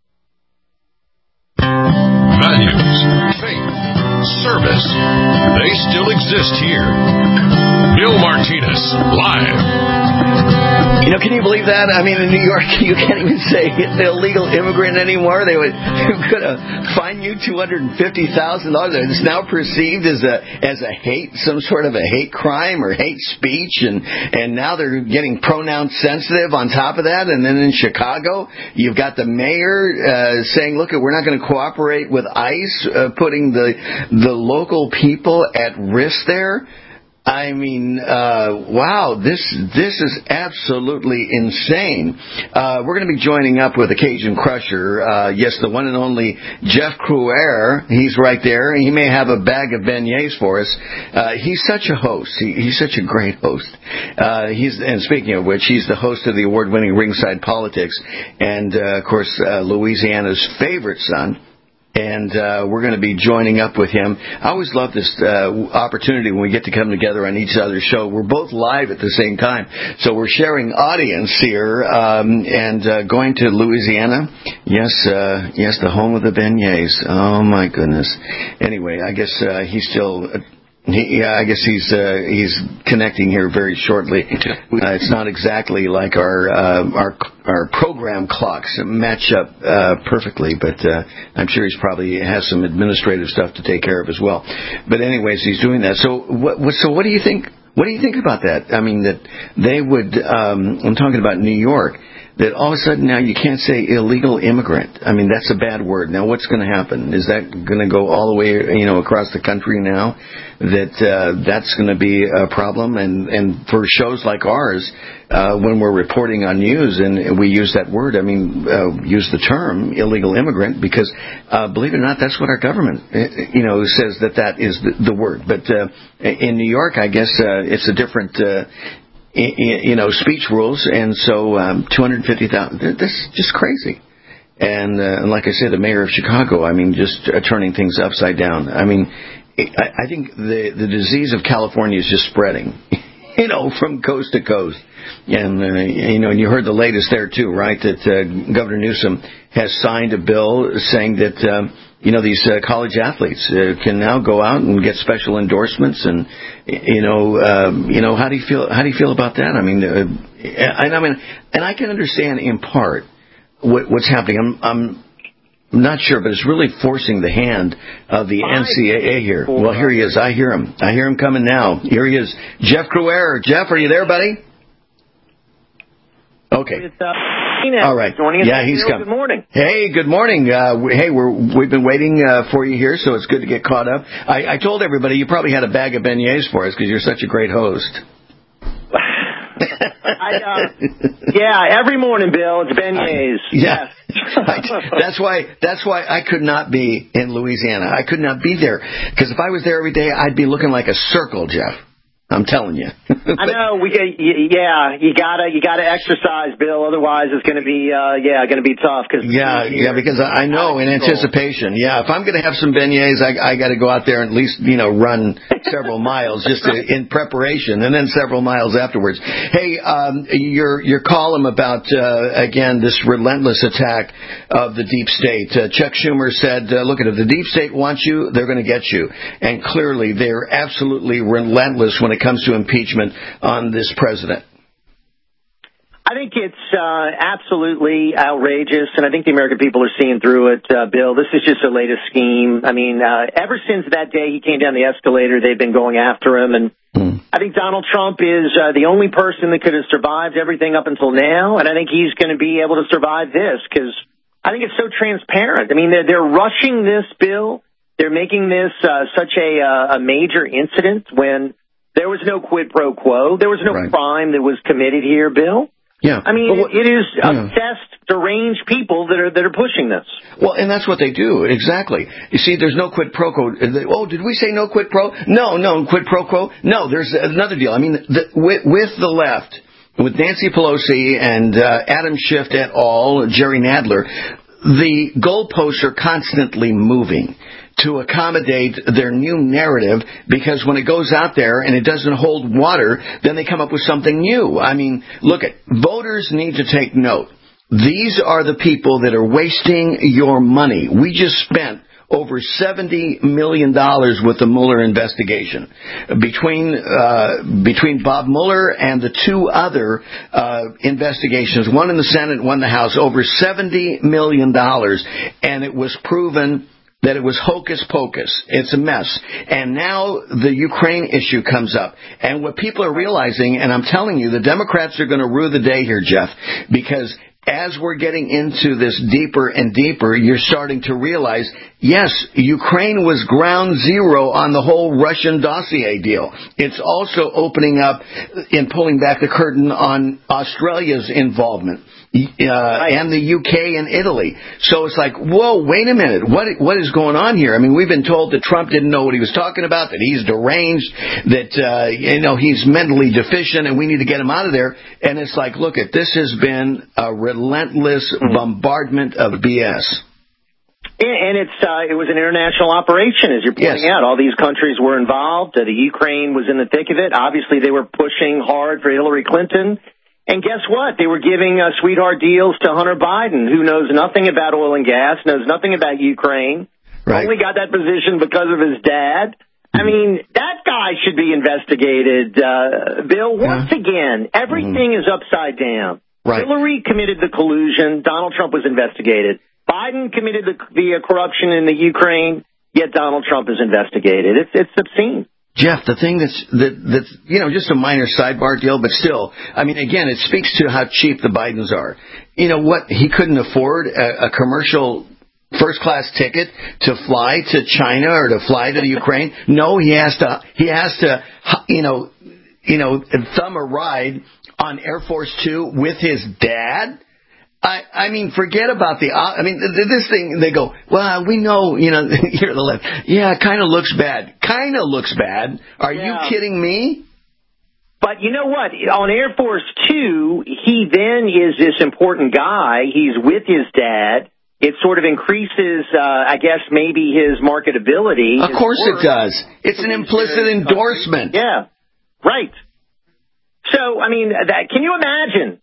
Values, faith, service, they still exist here. Bill Martinez, live. You know, can you believe that? I mean, in New York, you can't even say illegal immigrant anymore. They would could fine you two hundred fifty thousand dollars. It's now perceived as a as a hate, some sort of a hate crime or hate speech, and and now they're getting pronoun sensitive on top of that. And then in Chicago, you've got the mayor uh, saying, "Look, we're not going to cooperate with ICE, uh, putting the the local people at risk there." I mean, uh, wow, this this is absolutely insane. Uh, we're going to be joining up with a Cajun Crusher. Uh, yes, the one and only Jeff Crouer. He's right there. He may have a bag of beignets for us. Uh, he's such a host. He, he's such a great host. Uh, he's and speaking of which, he's the host of the award-winning Ringside Politics, and uh, of course, uh, Louisiana's favorite son. And uh, we're going to be joining up with him. I always love this uh, opportunity when we get to come together on each other's show. We're both live at the same time, so we're sharing audience here um, and uh, going to Louisiana. Yes, uh, yes, the home of the beignets. Oh my goodness. Anyway, I guess uh, he's still. Uh, He, yeah, I guess he's uh, he's connecting here very shortly. Uh, it's not exactly like our uh, our our program clocks match up uh, perfectly, but uh, I'm sure he's probably has some administrative stuff to take care of as well. But anyways, he's doing that. So what? what so what do you think? What do you think about that? I mean, that they would. Um, I'm talking about New York. that all of a sudden now you can't say illegal immigrant. I mean, that's a bad word. Now, what's going to happen? Is that going to go all the way, you know, across the country now? That uh, that's going to be a problem? And, and for shows like ours, uh, when we're reporting on news and we use that word, I mean, uh, use the term illegal immigrant because, uh, believe it or not, that's what our government, you know, says that that is the, the word. But uh, in New York, I guess uh, it's a different uh you know, speech rules, and so um, two hundred fifty thousand. This is just crazy. And, uh, and like I said, the mayor of Chicago, I mean, just uh, turning things upside down. I mean, I, I think the the disease of California is just spreading, you know, from coast to coast. And, uh, you know, and you heard the latest there, too, right, that uh, Governor Newsom has signed a bill saying that, um, you know, these uh, college athletes uh, can now go out and get special endorsements. And, you know, um, you know, how do you feel? How do you feel about that? I mean, uh, and I mean, and I can understand in part what, what's happening. I'm, I'm not sure, but it's really forcing the hand of the N C A A here. Well, here he is. I hear him. I hear him coming now. Here he is. Jeff Crouere. Jeff, are you there, buddy? Okay. It's, uh, All right. Yeah, he's coming. Good morning. Hey, good morning. Uh, we, hey, we're, we've been waiting uh, for you here, so it's good to get caught up. I, I told everybody you probably had a bag of beignets for us because you're such a great host. I, uh, yeah, every morning, Bill, it's beignets. Yeah. I, that's why. That's why I could not be in Louisiana. I could not be there because if I was there every day, I'd be looking like a circle, Jeff. I'm telling you. I know. We yeah. You gotta you gotta exercise, Bill. Otherwise, it's gonna be uh, yeah, gonna be tough. Cause yeah, yeah. Because I know in anticipation. Yeah, if I'm gonna have some beignets, I, I got to go out there and at least you know run several miles just to, in preparation, and then several miles afterwards. Hey, um, your your column about uh, again this relentless attack of the deep state. Uh, Chuck Schumer said, uh, "Look at it. If the deep state wants you, they're going to get you." And clearly, they're absolutely relentless when it comes to impeachment on this president. I think it's uh, absolutely outrageous, and I think the American people are seeing through it, uh, Bill. This is just the latest scheme. I mean, uh, ever since that day he came down the escalator, they've been going after him, and mm. I think Donald Trump is uh, the only person that could have survived everything up until now, and I think he's going to be able to survive this, because I think it's so transparent. I mean, they're, they're rushing this bill. They're making this uh, such a, uh, a major incident when there was no quid pro quo. There was no right. crime that was committed here, Bill. Yeah. I mean, well, it is yeah. obsessed, deranged people that are that are pushing this. Well, and that's what they do. Exactly. You see, there's no quid pro quo. Oh, did we say no quid pro? No, no, quid pro quo. No, there's another deal. I mean, the, with, with the left, with Nancy Pelosi and uh, Adam Schiff et al., Jerry Nadler, the goalposts are constantly moving to accommodate their new narrative, because when it goes out there and it doesn't hold water, then they come up with something new. I mean, look at voters need to take note. These are the people that are wasting your money. We just spent over seventy million dollars with the Mueller investigation. Between uh, between Bob Mueller and the two other uh, investigations, one in the Senate, one in the House, over seventy million dollars, and it was proven that it was hocus pocus. It's a mess. And now the Ukraine issue comes up. And what people are realizing, and I'm telling you, the Democrats are going to rue the day here, Jeff, because as we're getting into this deeper and deeper, you're starting to realize, yes, Ukraine was ground zero on the whole Russian dossier deal. It's also opening up and pulling back the curtain on Australia's involvement. Uh, and the U K and Italy. So it's like, whoa, wait a minute. What what is going on here? I mean, we've been told that Trump didn't know what he was talking about, that he's deranged, that, uh, you know, he's mentally deficient, and we need to get him out of there. And it's like, look, it, this has been a relentless bombardment of B S. And it's uh, it was an international operation, as you're pointing yes. out. All these countries were involved. Uh, the Ukraine was in the thick of it. Obviously, they were pushing hard for Hillary Clinton. And guess what? They were giving uh, sweetheart deals to Hunter Biden, who knows nothing about oil and gas, knows nothing about Ukraine, right. only got that position because of his dad. I mean, that guy should be investigated. Uh, Bill, once yeah. again, everything mm-hmm. is upside down. Right. Hillary committed the collusion. Donald Trump was investigated. Biden committed the, the uh, corruption in the Ukraine, yet Donald Trump is investigated. It's, it's obscene. Jeff, the thing that's, that, that's, you know, just a minor sidebar deal, but still, I mean, again, it speaks to how cheap the Bidens are. you know what, he couldn't afford a, a commercial first-class ticket to fly to China or to fly to the Ukraine. No, he has to, he has to, you know, you know, thumb a ride on Air Force Two with his dad. I, I mean, forget about the, I mean, this thing, they go, well, we know, you know, here to the left. Yeah, it kind of looks bad. Kind of looks bad. Are yeah. you kidding me? But you know what? On Air Force Two, he then is this important guy. He's with his dad. It sort of increases, uh, I guess, maybe his marketability. Of course it does. It's an implicit endorsement. Yeah, right. So, I mean, that, can you imagine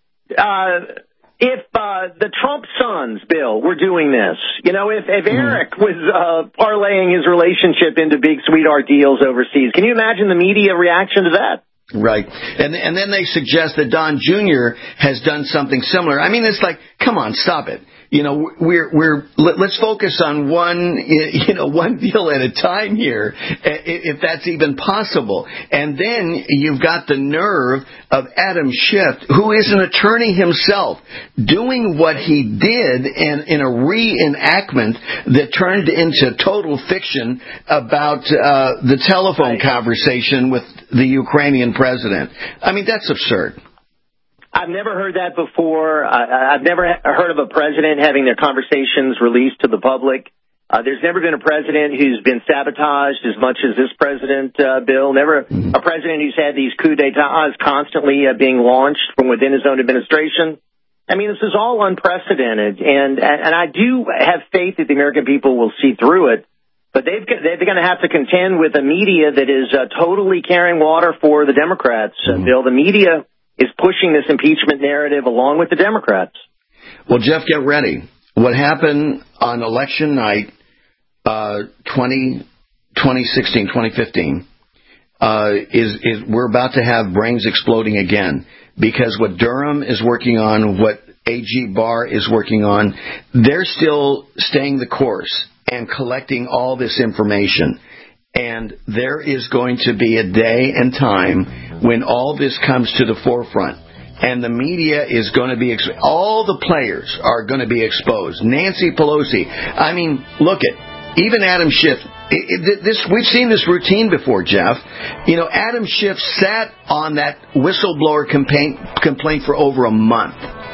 uh, if uh, the Trump sons, Bill, were doing this? You know, if, if Eric was uh, parlaying his relationship into big sweetheart deals overseas, can you imagine the media reaction to that? Right. And and then they suggest that Don Junior has done something similar. I mean, it's like, come on, stop it. You know, we're we're let's focus on one you know one deal at a time here, if that's even possible. And then you've got the nerve of Adam Schiff, who is an attorney himself, doing what he did in in a reenactment that turned into total fiction about uh, the telephone conversation with the Ukrainian president. I mean, that's absurd. I've never heard that before. Uh, I've never heard of a president having their conversations released to the public. Uh, there's never been a president who's been sabotaged as much as this president, uh, Bill. Never a president who's had these coups d'etats constantly uh, being launched from within his own administration. I mean, this is all unprecedented, and and I do have faith that the American people will see through it. But they've, they're going to have to contend with a media that is uh, totally carrying water for the Democrats. Uh, Bill, the media is pushing this impeachment narrative along with the Democrats. Well, Jeff, get ready. What happened on election night, uh, twenty, twenty sixteen, twenty fifteen, uh, is, is we're about to have brains exploding again, because what Durham is working on, what A G Barr is working on, they're still staying the course and collecting all this information. And there is going to be a day and time when all this comes to the forefront. And the media is going to be, ex- all the players are going to be exposed. Nancy Pelosi. I mean, look at, even Adam Schiff. It, it, this, we've seen this routine before, Jeff. You know, Adam Schiff sat on that whistleblower complaint, complaint for over a month.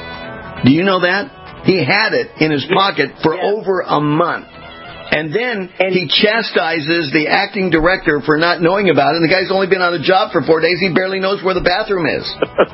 Do you know that? He had it in his pocket for yeah. over a month. And then he chastises the acting director for not knowing about it. And the guy's only been on the job for four days. He barely knows where the bathroom is.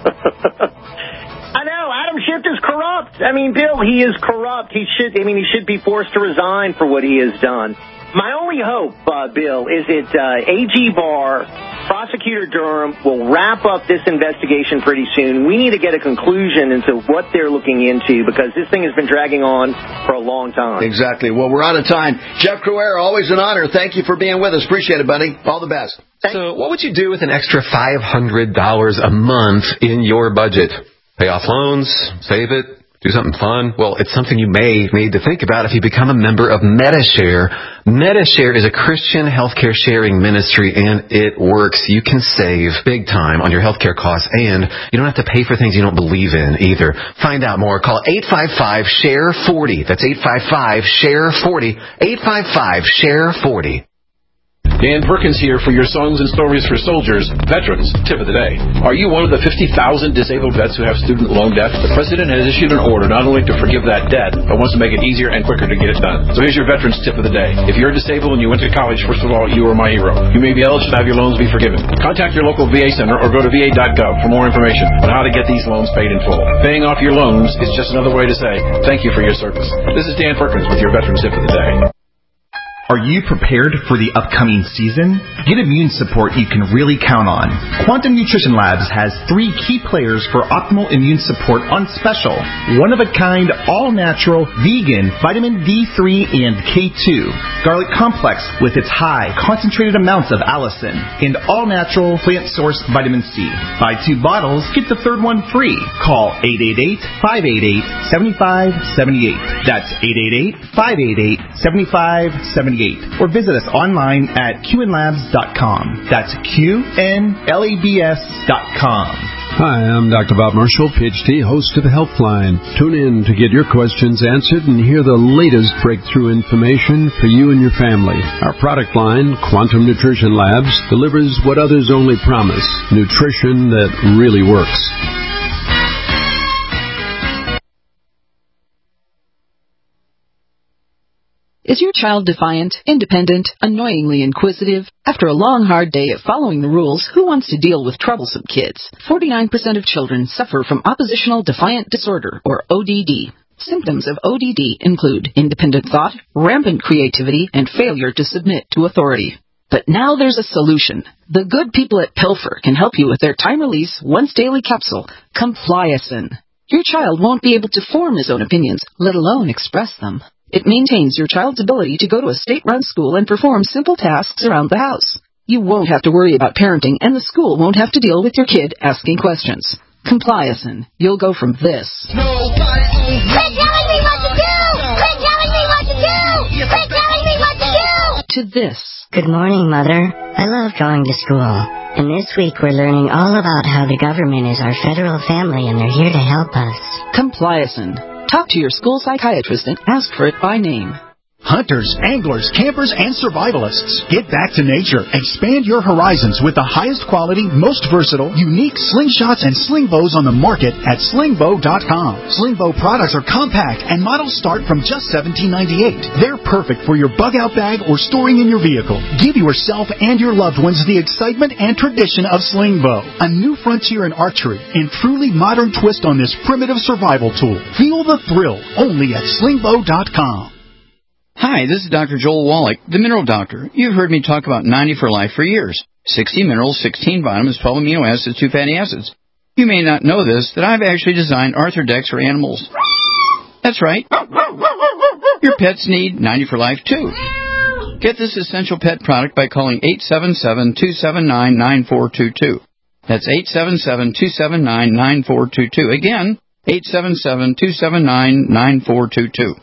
I know. Adam Schiff is corrupt. I mean, Bill, he is corrupt. He should, I mean, he should be forced to resign for what he has done. My only hope, uh, Bill, is that uh, A G Barr, Prosecutor Durham, will wrap up this investigation pretty soon. We need to get a conclusion into what they're looking into, because this thing has been dragging on for a long time. Exactly. Well, we're out of time. Jeff Cruer, always an honor. Thank you for being with us. Appreciate it, buddy. All the best. So what would you do with an extra five hundred dollars a month in your budget? Pay off loans, save it, do something fun? Well, it's something you may need to think about if you become a member of Medi-Share. Medi-Share is a Christian healthcare sharing ministry, and it works. You can save big time on your healthcare costs, and you don't have to pay for things you don't believe in either. Find out more. Call eight five five, S H A R E forty. That's eight five five, S H A R E forty. eight five five, S H A R E forty. Dan Perkins here for your Songs and Stories for Soldiers Veterans Tip of the Day. Are you one of the fifty thousand disabled vets who have student loan debt? The President has issued an order not only to forgive that debt, but wants to make it easier and quicker to get it done. So here's your Veterans Tip of the Day. If you're disabled and you went to college, first of all, you are my hero. You may be eligible to have your loans be forgiven. Contact your local V A center or go to V A dot gov for more information on how to get these loans paid in full. Paying off your loans is just another way to say thank you for your service. This is Dan Perkins with your Veterans Tip of the Day. Are you prepared for the upcoming season? Get immune support you can really count on. Quantum Nutrition Labs has three key players for optimal immune support on special. One-of-a-kind, all-natural, vegan, vitamin D three and K two. Garlic Complex with its high, concentrated amounts of allicin. And all-natural, plant-sourced vitamin C. Buy two bottles, get the third one free. Call eight eight eight, five eight eight, seven five seven eight. That's eight eight eight, five eight eight, seven five seven eight. Or visit us online at Q N labs dot com. That's Q N L A B S dot com. Hi, I'm Doctor Bob Marshall, P H D, host of Healthline. Tune in to get your questions answered and hear the latest breakthrough information for you and your family. Our product line, Quantum Nutrition Labs, delivers what others only promise, nutrition that really works. Is your child defiant, independent, annoyingly inquisitive? After a long, hard day of following the rules, who wants to deal with troublesome kids? forty-nine percent of children suffer from oppositional defiant disorder, or O D D. Symptoms of O D D include independent thought, rampant creativity, and failure to submit to authority. But now there's a solution. The good people at Pilfer can help you with their time-release, once-daily capsule, Compliacin. Your child won't be able to form his own opinions, let alone express them. It maintains your child's ability to go to a state-run school and perform simple tasks around the house. You won't have to worry about parenting, and the school won't have to deal with your kid asking questions. Compliacin. You'll go from this. Quit telling me what to do! Quit telling me what to do! Quit telling me what to do! To this. Good morning, Mother. I love going to school. And this week we're learning all about how the government is our federal family and they're here to help us. Compliacin. Talk to your school psychiatrist and ask for it by name. Hunters, anglers, campers, and survivalists. Get back to nature. Expand your horizons with the highest quality, most versatile, unique slingshots and sling bows on the market at sling bow dot com. Sling bow products are compact and models start from just seventeen ninety-eight. They're perfect for your bug-out bag or storing in your vehicle. Give yourself and your loved ones the excitement and tradition of sling bow, a new frontier in archery and truly modern twist on this primitive survival tool. Feel the thrill only at sling bow dot com. Hi, this is Doctor Joel Wallach, the Mineral Doctor. You've heard me talk about ninety for Life for years. sixty minerals, sixteen vitamins, twelve amino acids, two fatty acids. You may not know this, that I've actually designed Arthrodex for animals. That's right. Your pets need ninety for Life, too. Get this essential pet product by calling eight seven seven, two seven nine, nine four two two. That's eight seven seven, two seven nine, nine four two two. Again, eight seven seven, two seven nine, nine four two two.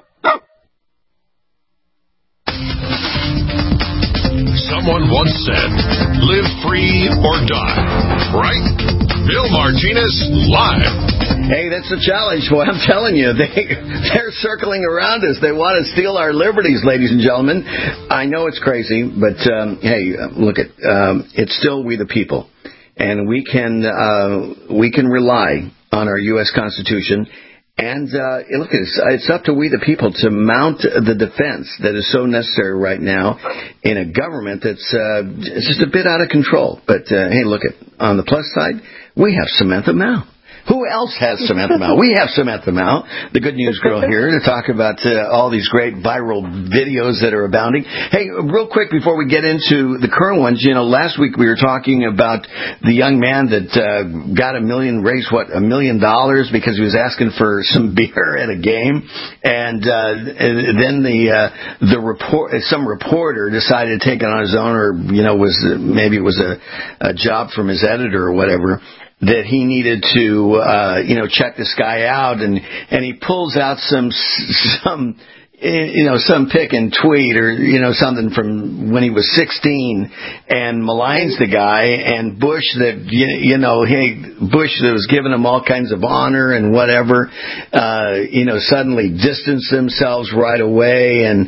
Someone once said, live free or die. Right? Bill Martinez, live. Hey, that's a challenge, boy. I'm telling you, they, they're circling around us. They want to steal our liberties, ladies and gentlemen. I know it's crazy, but, um, hey, look, at um, it's still we the people. And we can, uh, we can rely on our U S Constitution. And uh, look, it's, it's up to we the people to mount the defense that is so necessary right now in a government that's uh, just a bit out of control. But, uh, hey, look, at on the plus side, we have Samantha Mao. Who else has Samantha Mao? We have Samantha Mao, the good news girl here, to talk about uh, all these great viral videos that are abounding. Hey, real quick before we get into the current ones, you know, last week we were talking about the young man that uh, got a million, raised, what, a million dollars because he was asking for some beer at a game. And, uh, and then the uh, the report, some reporter decided to take it on his own, or, you know, was uh, maybe it was a, a job from his editor or whatever, that he needed to, uh, you know, check this guy out, and, and he pulls out some, some, you know, some pick and tweet or, you know, something from when he was sixteen and maligns the guy, and Bush that, you, you know, hey, Bush that was giving him all kinds of honor and whatever, uh, you know, suddenly distanced themselves right away. And,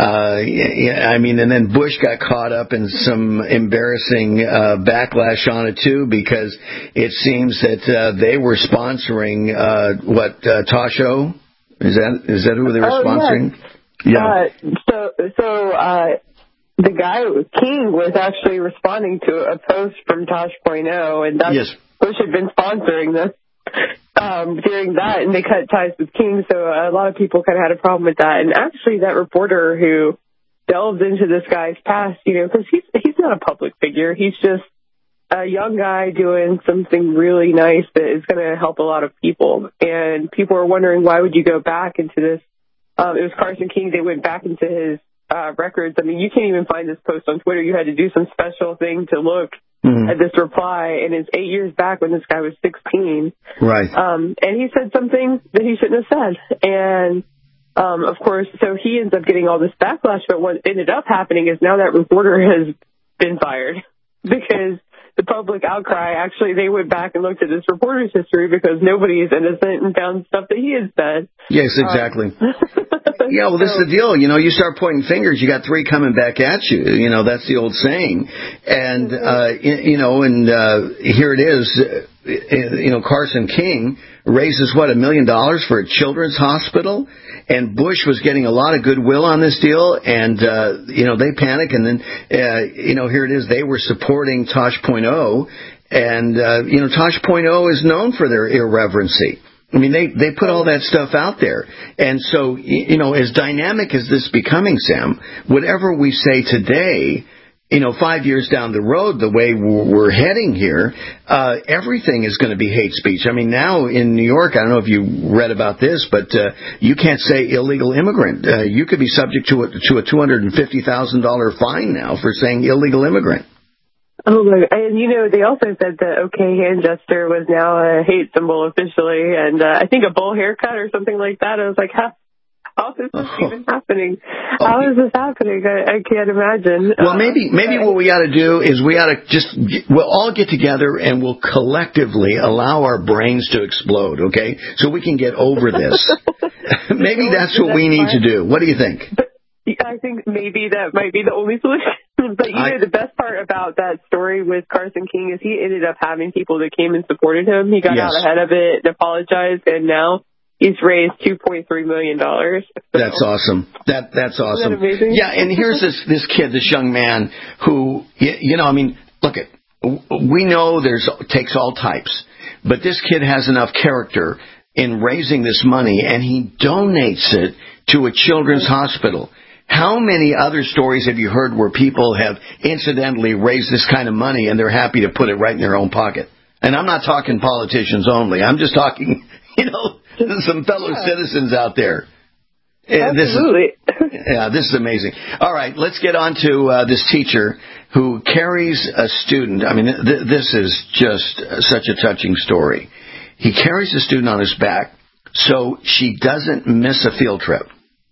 uh, I mean, and then Bush got caught up in some embarrassing, uh, backlash on it too, because it seems that, uh, they were sponsoring, uh, what, uh, Tosho? Is that is that who they were oh, sponsoring? Yes. Yeah. Uh, so so uh, the guy King was actually responding to a post from Tosh point oh, and that's, yes. Bush had been sponsoring this um, during that, and they cut ties with King. So a lot of people kind of had a problem with that. And actually, that reporter who delved into this guy's past, you know, because he's he's not a public figure. He's just a young guy doing something really nice that is going to help a lot of people. And people are wondering, why would you go back into this? Um, it was Carson King. They went back into his uh, records. I mean, you can't even find this post on Twitter. You had to do some special thing to look mm-hmm. at this reply. And it's eight years back when this guy was sixteen. Right. Um, and he said something that he shouldn't have said. And, um, of course, so he ends up getting all this backlash. But what ended up happening is now that reporter has been fired because the public outcry, actually they went back and looked at this reporter's history because nobody is innocent and found stuff that he had said. Yes, exactly. Um, yeah, well, this is the deal. You know, you start pointing fingers, you got three coming back at you. You know, that's the old saying. And, uh, you know, and uh, here it is. You know, Carson King raises, what, a million dollars for a children's hospital? And Bush was getting a lot of goodwill on this deal, and, uh, you know, they panic, and then, uh, you know, here it is. They were supporting Tosh point oh, and, uh, you know, Tosh point oh is known for their irreverency. I mean, they, they put all that stuff out there. And so, you know, as dynamic as this becoming, Sam, whatever we say today, you know, five years down the road, the way we're heading here, uh, everything is going to be hate speech. I mean, now in New York, I don't know if you read about this, but uh, you can't say illegal immigrant. Uh, you could be subject to a, to a two hundred fifty thousand dollars fine now for saying illegal immigrant. Oh, my, and you know, they also said the OK hand gesture was now a hate symbol officially, and uh, I think a bowl haircut or something like that. I was like, huh? How is this oh. even happening? Oh. How is this happening? I, I can't imagine. Well, maybe maybe what we ought to do is we ought to just, we'll all get together and we'll collectively allow our brains to explode, okay? So we can get over this. Maybe that's what we need to do. What do you think? But I think maybe that might be the only solution. But you know, the best part about that story with Carson King is he ended up having people that came and supported him. He got yes. out ahead of it and apologized, and now he's raised two point three million dollars. So. That's awesome. That that's awesome. Isn't that amazing? Yeah, and here's this this kid, this young man who, you know, I mean, look at, we know there's takes all types, but this kid has enough character in raising this money, and he donates it to a children's hospital. How many other stories have you heard where people have incidentally raised this kind of money and they're happy to put it right in their own pocket? And I'm not talking politicians only. I'm just talking, you know, some fellow yeah. citizens out there. Absolutely. This is, yeah, this is amazing. All right, let's get on to uh, this teacher who carries a student. I mean, th- this is just such a touching story. He carries a student on his back so she doesn't miss a field trip.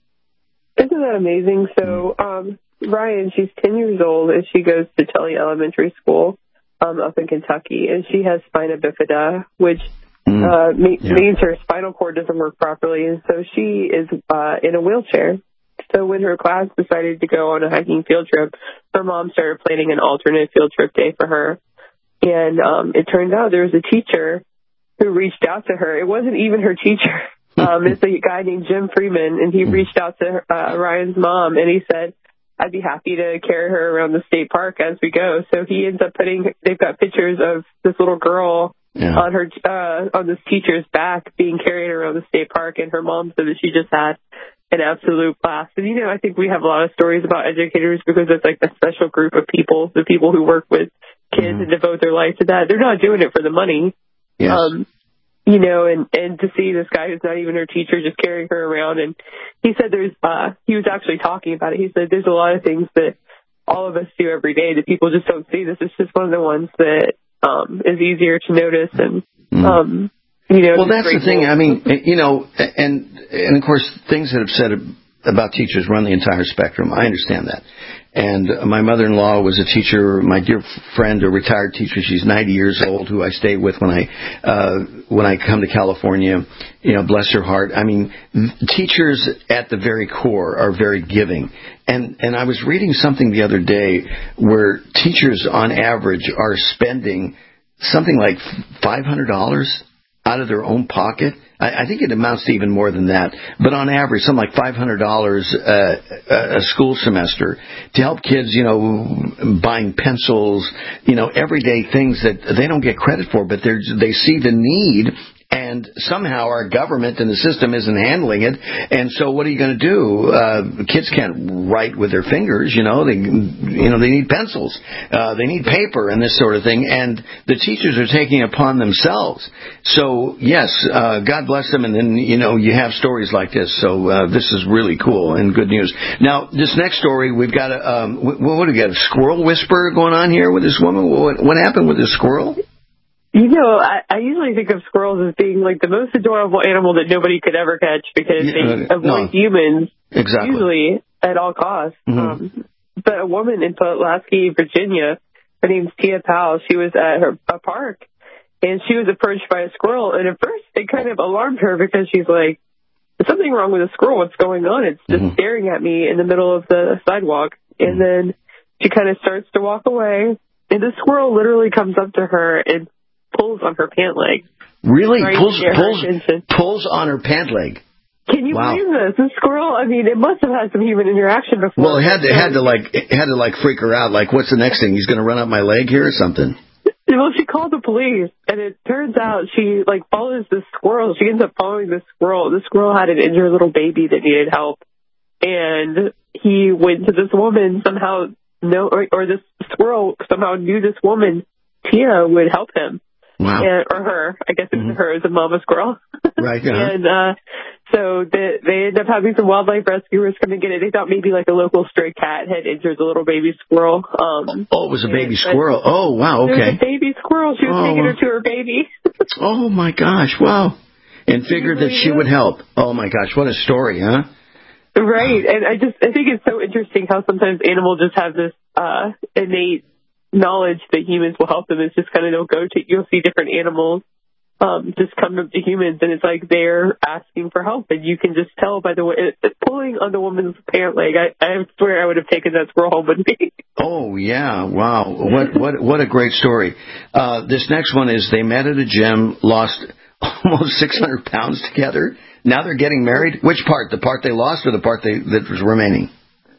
Isn't that amazing? So, um, Ryan, she's ten years old, and she goes to Tully Elementary School um, up in Kentucky, and she has spina bifida, which mm. uh, me- yeah. means her spinal cord doesn't work properly, and so she is uh, in a wheelchair. So when her class decided to go on a hiking field trip, her mom started planning an alternate field trip day for her, and um, it turned out there was a teacher who reached out to her. It wasn't even her teacher. Um, it's a guy named Jim Freeman, and he reached out to uh, Ryan's mom, and he said, I'd be happy to carry her around the state park as we go. So he ends up putting, they've got pictures of this little girl yeah. on her, uh, on this teacher's back being carried around the state park, and her mom said that she just had an absolute blast. And, you know, I think we have a lot of stories about educators because it's like a special group of people, the people who work with kids mm-hmm. and devote their life to that. They're not doing it for the money. Yes. Um, You know, and, and to see this guy who's not even her teacher just carrying her around. And he said there's, uh, he was actually talking about it. He said there's a lot of things that all of us do every day that people just don't see. This is just one of the ones that, um, is easier to notice. And, um, you know, well, that's the thing. I mean, you know, and, and of course, things that have said about teachers run the entire spectrum. I understand that. And my mother-in-law was a teacher, my dear friend, a retired teacher. She's ninety years old, who I stay with when I uh, when I come to California. You know, bless her heart. I mean, teachers at the very core are very giving. And and I was reading something the other day where teachers, on average, are spending something like five hundred dollars out of their own pocket. I, I think it amounts to even more than that. But on average, something like five hundred dollars uh, a school semester to help kids, you know, buying pencils, you know, everyday things that they don't get credit for, but they they see the need. And somehow our government and the system isn't handling it. And so what are you going to do? Uh, kids can't write with their fingers, you know. They, you know, they need pencils. Uh, they need paper and this sort of thing. And the teachers are taking it upon themselves. So, yes, uh, God bless them. And then, you know, you have stories like this. So uh, this is really cool and good news. Now, this next story, we've got a, um, what, what do we got, a squirrel whisperer going on here with this woman? What, what happened with this squirrel? You know, I, I usually think of squirrels as being like the most adorable animal that nobody could ever catch because they uh, avoid no. humans exactly. usually at all costs. Mm-hmm. Um, but a woman in Pulaski, Virginia, Her name's Tia Powell. She was at her a park, and she was approached by a squirrel. And at first, it kind of alarmed her because she's like, "There's something wrong with the squirrel. What's going on? It's just mm-hmm. staring at me in the middle of the sidewalk." And then she kind of starts to walk away, and the squirrel literally comes up to her and pulls on her pant leg. Really? Pulls pulls pulls on her pant leg. Can you wow. believe this? The squirrel, I mean, it must have had some human interaction before. Well, it had to, it had to like, it had to like freak her out. Like, what's the next thing? He's going to run up my leg here or something? Well, she called the police, and it turns out she, like, follows this squirrel. She ends up following this squirrel. The squirrel had an injured little baby that needed help, and he went to this woman somehow, no, or, or this squirrel somehow knew this woman, Tia, would help him. Wow. And, or her. I guess it was mm-hmm. her as a mama squirrel. Right, yeah. And uh, so they, they ended up having some wildlife rescuers come and get it. They thought maybe like a local stray cat had injured the little baby squirrel. Um, oh, it was a baby squirrel. Oh, wow, okay. It was a baby squirrel. She was oh, taking her to her baby. Oh, my gosh, wow. And figured that she would help. Oh, my gosh, what a story, huh? Right. And I just, I think it's so interesting how sometimes animals just have this uh, innate knowledge that humans will help them. It's just kind of they'll go to, you'll see different animals um, just come up to humans, and it's like they're asking for help, and you can just tell by the way, it, pulling on the woman's pant leg. I, I swear I would have taken that squirrel home with me. Oh, yeah. Wow. What what what a great story. Uh, this next one is they met at a gym, lost almost six hundred pounds together. Now they're getting married. Which part? The part they lost or the part they, that was remaining?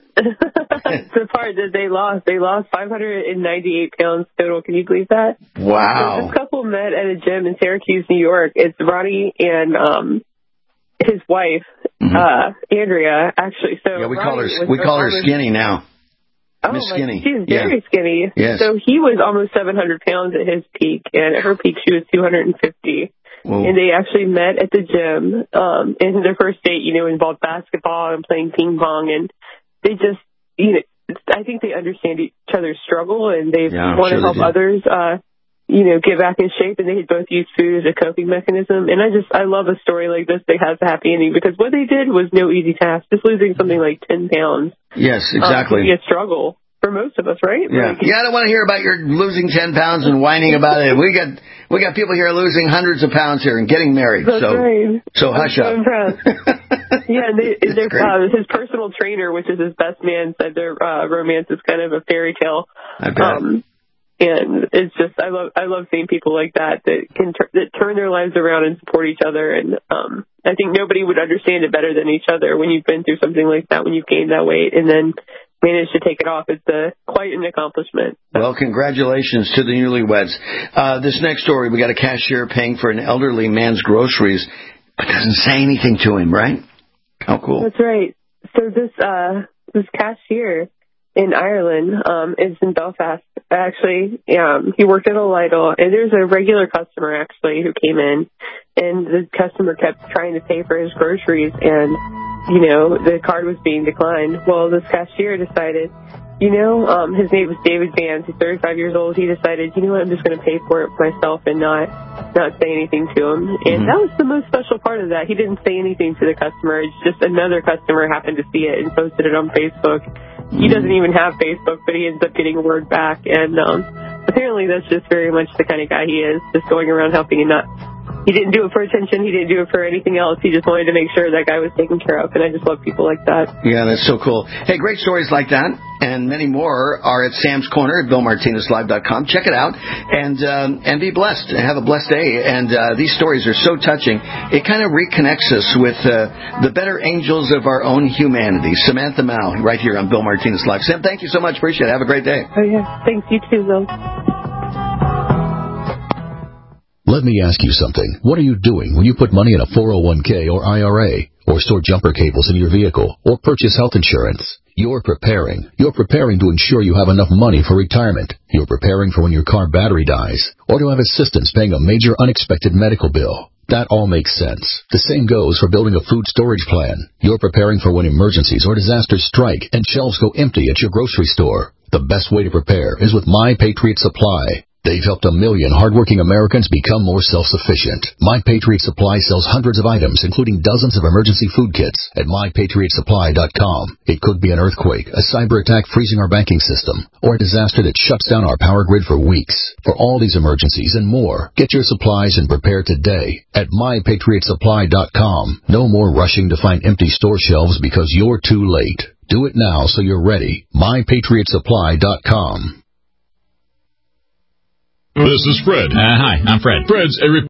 The part that they lost. They lost five hundred ninety-eight pounds total. Can you believe that? Wow. So this couple met at a gym in Syracuse, New York. It's Ronnie and um, his wife, mm-hmm. uh, Andrea, actually. So yeah, we Ronnie call her we call her skinny now. Oh, Miss Skinny. She's very yeah. skinny. Yes. So he was almost seven hundred pounds at his peak, and at her peak she was two hundred fifty. Whoa. And they actually met at the gym. Um, and their first date, you know, involved basketball and playing ping pong, and they just, you know, I think they understand each other's struggle, and they yeah, want sure to help others, uh, you know, get back in shape, and they both use food as a coping mechanism. And I just, I love a story like this that has a happy ending, because what they did was no easy task. Just losing something like ten pounds. Yes, exactly. Um, can be a struggle for most of us, right? Yeah. Like, yeah, I don't want to hear about your losing ten pounds and whining about it. We got we got people here losing hundreds of pounds here and getting married. That's so, right. So hush I'm so up. impressed. Yeah, and they, their, uh, his personal trainer, which is his best man, said their uh, romance is kind of a fairy tale. I bet. Um, and it's just, I love, I love seeing people like that that can tur- that turn their lives around and support each other. And um, I think nobody would understand it better than each other when you've been through something like that, when you've gained that weight, and then managed to take it off. It's a, quite an accomplishment. Well, congratulations to the newlyweds. Uh, this next story, we got a cashier paying for an elderly man's groceries, but doesn't say anything to him, right? How cool. That's right. So this uh, this cashier in Ireland um, is in Belfast. Actually, um, he worked at a Lidl, and there's a regular customer, actually, who came in, and the customer kept trying to pay for his groceries, and you know, the card was being declined. Well, this cashier decided, you know, um, his name was David Vance. He's thirty-five years old. He decided, you know what, I'm just going to pay for it myself and not not say anything to him. And mm-hmm. that was the most special part of that. He didn't say anything to the customer. It's just another customer happened to see it and posted it on Facebook. Mm-hmm. He doesn't even have Facebook, but he ends up getting word back. And um, apparently that's just very much the kind of guy he is, just going around helping and not... He didn't do it for attention. He didn't do it for anything else. He just wanted to make sure that guy was taken care of. And I just love people like that. Yeah, that's so cool. Hey, great stories like that and many more are at Sam's Corner at Bill Martinez Live dot com. Check it out and um, and be blessed. Have a blessed day. And uh, these stories are so touching. It kind of reconnects us with uh, the better angels of our own humanity. Samantha Mao, right here on Bill Martinez Live. Sam, thank you so much. Appreciate it. Have a great day. Oh, yeah. Thanks. You too, Bill. Let me ask you something. What are you doing when you put money in a four oh one k or I R A, or store jumper cables in your vehicle, or purchase health insurance? You're preparing. You're preparing to ensure you have enough money for retirement. You're preparing for when your car battery dies, or to have assistance paying a major unexpected medical bill. That all makes sense. The same goes for building a food storage plan. You're preparing for when emergencies or disasters strike and shelves go empty at your grocery store. The best way to prepare is with My Patriot Supply. They've helped a million hardworking Americans become more self-sufficient. My Patriot Supply sells hundreds of items, including dozens of emergency food kits at my patriot supply dot com. It could be an earthquake, a cyber attack freezing our banking system, or a disaster that shuts down our power grid for weeks. For all these emergencies and more, get your supplies and prepare today at my patriot supply dot com. No more rushing to find empty store shelves because you're too late. Do it now so you're ready. my patriot supply dot com. This is Fred. Uh, hi, I'm Fred. Fred's a